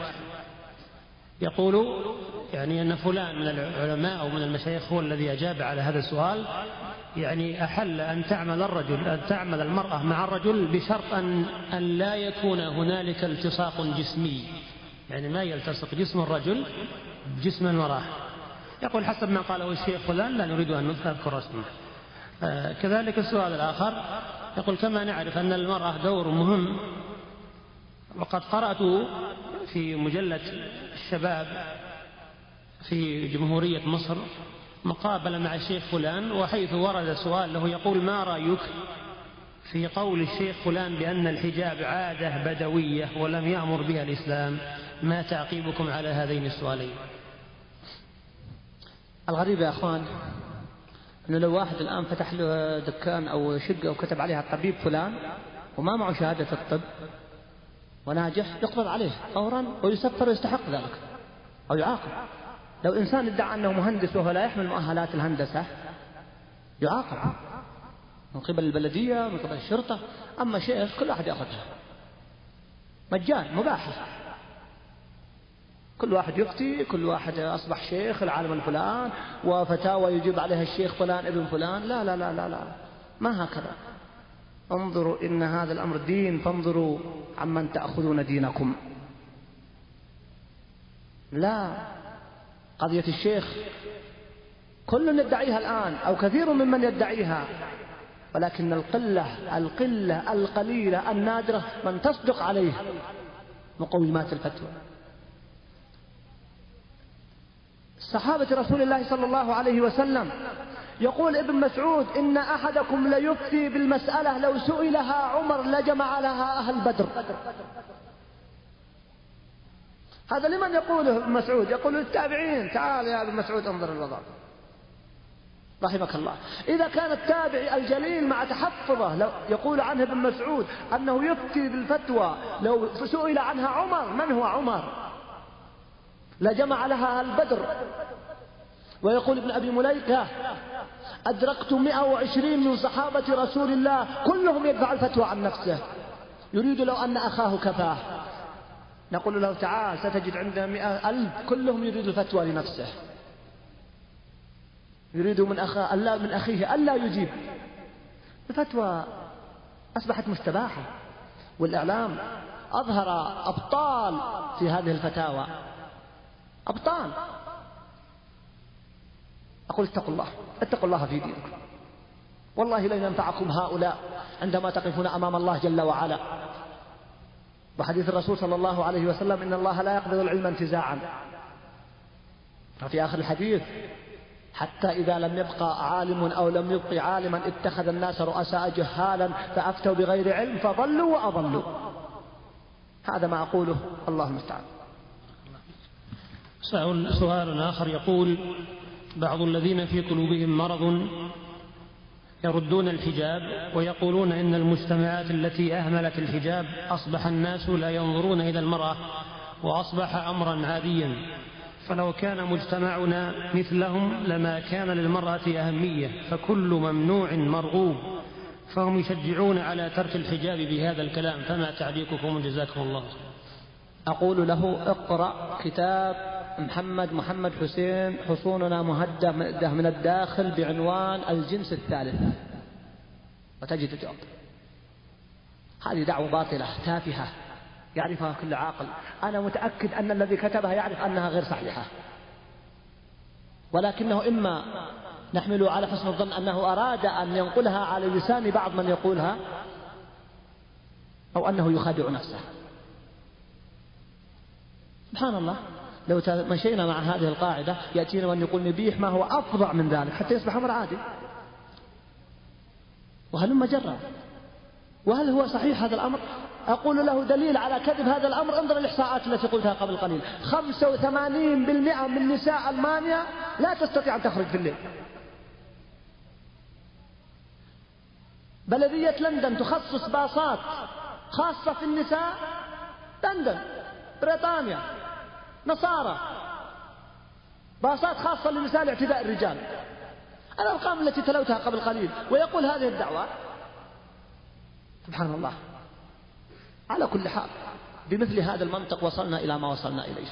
يقول يعني أن فلان من العلماء أو من المشايخ هو الذي أجاب على هذا السؤال، يعني أحل أن تعمل الرجل أن تعمل المرأة مع الرجل بشرط أن, أن لا يكون هنالك التصاق جسمي، يعني ما يلتصق جسم الرجل بجسم المرأة. يقول حسب ما قاله الشيخ فلان لا نريد أن نذكر اسمه. آه كذلك السؤال الآخر يقول كما نعرف أن المرأة دور مهم، وقد قرأت في مجلة الشباب في جمهورية مصر مقابلة مع الشيخ فلان، وحيث ورد سؤال له يقول ما رأيك في قول الشيخ فلان بأن الحجاب عادة بدوية ولم يأمر بها الإسلام؟ ما تعقيبكم على هذين السؤالين؟ الغريب يا أخوان أنه لو واحد الآن فتح له دكان أو شقة وكتب عليها الطبيب فلان وما معه شهادة الطب وناجح يقبض عليه فورا ويسفر ويستحق ذلك أو يعاقب. لو إنسان ادعى أنه مهندس وهو لا يحمل مؤهلات الهندسة يعاقب من قبل البلدية من قبل الشرطة. أما شيخ كل واحد يأخذها مجان مباح، كل واحد يفتي، كل واحد أصبح شيخ العالم الفلان وفتاوى يجيب عليها الشيخ فلان ابن فلان. لا لا لا لا لا ما هكذا. انظروا إن هذا الأمر دين، فانظروا عمن تأخذون دينكم. لا، قضية الشيخ كل يدعيها الآن أو كثير ممن يدعيها، ولكن القلة القلة القليلة النادرة من تصدق عليه مقومات الفتوى. صحابة رسول الله صلى الله عليه وسلم يقول ابن مسعود إن أحدكم ليفتي بالمسألة لو سئلها عمر لجمع لها أهل بدر. هذا لمن يقوله ابن مسعود؟ يقول للتابعين تعال يا ابن مسعود انظر الوضع رحمك الله. إذا كان التابعي الجليل مع تحفظه لو يقول عنه ابن مسعود أنه يفتي بالفتوى لو سئل عنها عمر، من هو عمر؟ لجمع لها البدر. ويقول ابن أبي مليكة أدركت مئة وعشرين من صحابة رسول الله كلهم يدفع الفتوى عن نفسه يريد لو أن أخاه كفاه. نقول له تعال ستجد عندنا مئة ألف كلهم يريد الفتوى لنفسه، يريد من أخاه ألا من أخيه ألا يجيب. الفتوى أصبحت مستباحة، والإعلام أظهر أبطال في هذه الفتاوى، أبطال. أقول اتقوا الله، اتقوا الله في دينكم، والله لن ينفعكم هؤلاء عندما تقفون أمام الله جل وعلا. وحديث الرسول صلى الله عليه وسلم إن الله لا يقبض العلم انتزاعا. وفي آخر الحديث حتى إذا لم يبقى عالم أو لم يبقي عالما اتخذ الناس رؤساء جهالا فأفتوا بغير علم فضلوا وأضلوا. هذا ما أقوله، الله المستعان. سؤال آخر يقول بعض الذين في قلوبهم مرض يردون الحجاب ويقولون إن المجتمعات التي أهملت الحجاب أصبح الناس لا ينظرون إلى المرأة وأصبح أمرا عاديا، فلو كان مجتمعنا مثلهم لما كان للمرأة أهمية، فكل ممنوع مرغوب، فهم يشجعون على ترك الحجاب بهذا الكلام، فما تعليقكم جزاكم الله؟ أقول له اقرأ كتاب محمد محمد حسين حصوننا مهددة من الداخل بعنوان الجنس الثالث، وتجد جواب. هذه دعوة باطلة تافهة يعرفها كل عاقل. أنا متأكد أن الذي كتبها يعرف أنها غير صحيحة، ولكنه إما نحمل على حسن الظن أنه أراد أن ينقلها على لسان بعض من يقولها، أو أنه يخادع نفسه. سبحان الله، لو مشينا مع هذه القاعدة يأتينا وأن يقول نبيح ما هو أفظع من ذلك حتى يصبح أمر عادي. وهلما جرى. وهل هو صحيح هذا الأمر؟ أقول له دليل على كذب هذا الأمر، انظر الإحصاءات التي قلتها قبل قليل. خمسة وثمانين بالمئة من نساء ألمانيا لا تستطيع أن تخرج في الليل. بلدية لندن تخصص باصات خاصة في النساء. لندن، بريطانيا، نصارى، باصات خاصة للنساء لاعتداء الرجال. الأرقام التي تلوتها قبل قليل، ويقول هذه الدعوة. سبحان الله. على كل حال بمثل هذا المنطق وصلنا إلى ما وصلنا إليه.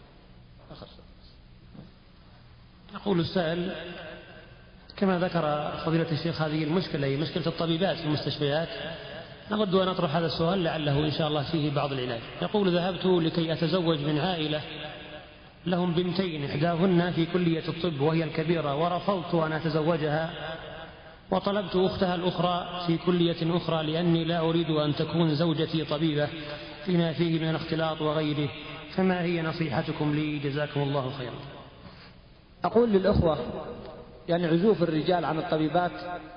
يقول السائل: كما ذكر فضيلة الشيخ هذه المشكلة هي مشكلة الطبيبات في المستشفيات، نود أن أطرح هذا السؤال لعله إن شاء الله فيه بعض العلاج. يقول: ذهبت لكي أتزوج من عائلة لهم بنتين، إحداهن في كلية الطب وهي الكبيرة، ورفضت أن أتزوجها، وطلبت أختها الأخرى في كلية أخرى لأني لا أريد أن تكون زوجتي طبيبة فيما فيه من الاختلاط وغيره، فما هي نصيحتكم لي؟ جزاكم الله خيرا. أقول للأخوة يعني عزوف الرجال عن الطبيبات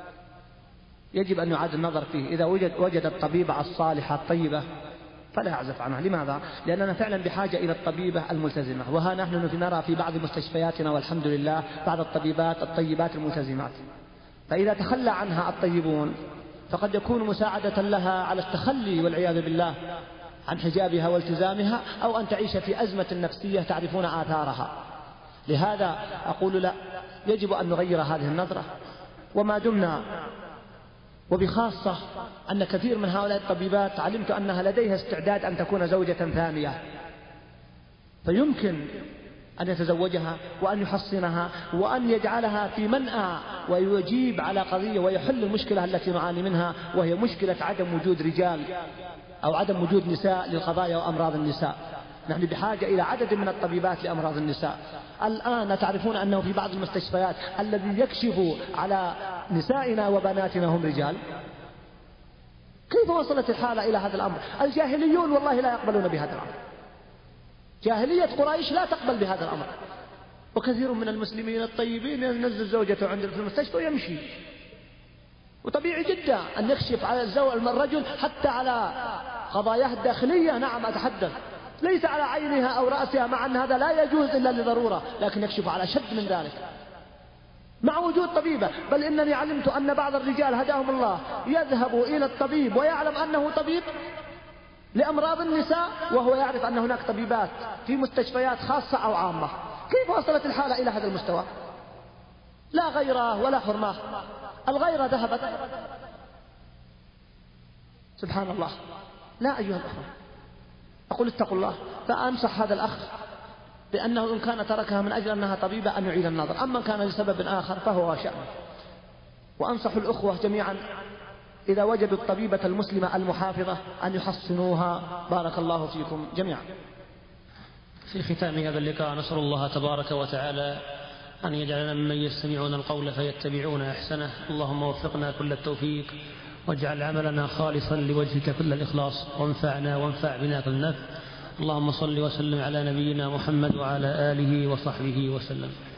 يجب أن يعاد النظر فيه. إذا وجد وجد الطبيبة الصالحة الطيبة فلا يعزف عنها. لماذا؟ لأننا فعلا بحاجة إلى الطبيبة الملتزمة، وها نحن نرى في بعض مستشفياتنا والحمد لله بعض الطبيبات الطيبات الملتزمات. فإذا تخلى عنها الطيبون فقد يكون مساعدة لها على التخلي والعياذ بالله عن حجابها والتزامها، أو أن تعيش في أزمة نفسية تعرفون آثارها. لهذا أقول لا، يجب أن نغير هذه النظرة. وما دمنا، وبخاصة أن كثير من هؤلاء الطبيبات علمت أنها لديها استعداد أن تكون زوجة ثانية، فيمكن أن يتزوجها وأن يحصنها وأن يجعلها في منأى ويجيب على قضية ويحل المشكلة التي نعاني منها، وهي مشكلة عدم وجود رجال أو عدم وجود نساء للقضايا وأمراض النساء. نحن بحاجة إلى عدد من الطبيبات لأمراض النساء. الآن تعرفون أنه في بعض المستشفيات الذي يكشف على نسائنا وبناتنا هم رجال. كيف وصلت الحالة إلى هذا الأمر؟ الجاهليون والله لا يقبلون بهذا الأمر. جاهلية قريش لا تقبل بهذا الأمر. وكثير من المسلمين الطيبين ينزل زوجته عنده في المستشفى ويمشي. وطبيعي جدا أن يكشف على الرجل حتى على قضاياه الداخلية. نعم أتحدث، ليس على عينها أو رأسها، مع أن هذا لا يجوز إلا لضرورة، لكن يكشف على شد من ذلك مع وجود طبيبة. بل إنني علمت أن بعض الرجال هداهم الله يذهب إلى الطبيب ويعلم أنه طبيب لأمراض النساء، وهو يعرف أن هناك طبيبات في مستشفيات خاصة أو عامة. كيف وصلت الحالة إلى هذا المستوى؟ لا غيرة ولا حرمة، الغيرة ذهبت. سبحان الله. لا أيها الأخوة، أقول اتقوا الله. فأنصح هذا الأخ بأنه إن كان تركها من أجل أنها طبيبة أن يعيد النظر، أما كان لسبب آخر فهو شأنه. وأنصح الأخوة جميعا إذا وجدوا الطبيبة المسلمة المحافظة أن يحصنوها. بارك الله فيكم جميعا. في ختام هذا اللقاء نسأل الله تبارك وتعالى أن يجعلنا ممن يستمعون القول فيتبعون أحسنه. اللهم وفقنا كل التوفيق، واجعل عملنا خالصا لوجهك كل الإخلاص، وانفعنا وانفع بنا كل نفع. اللهم صل وسلم على نبينا محمد وعلى آله وصحبه وسلم.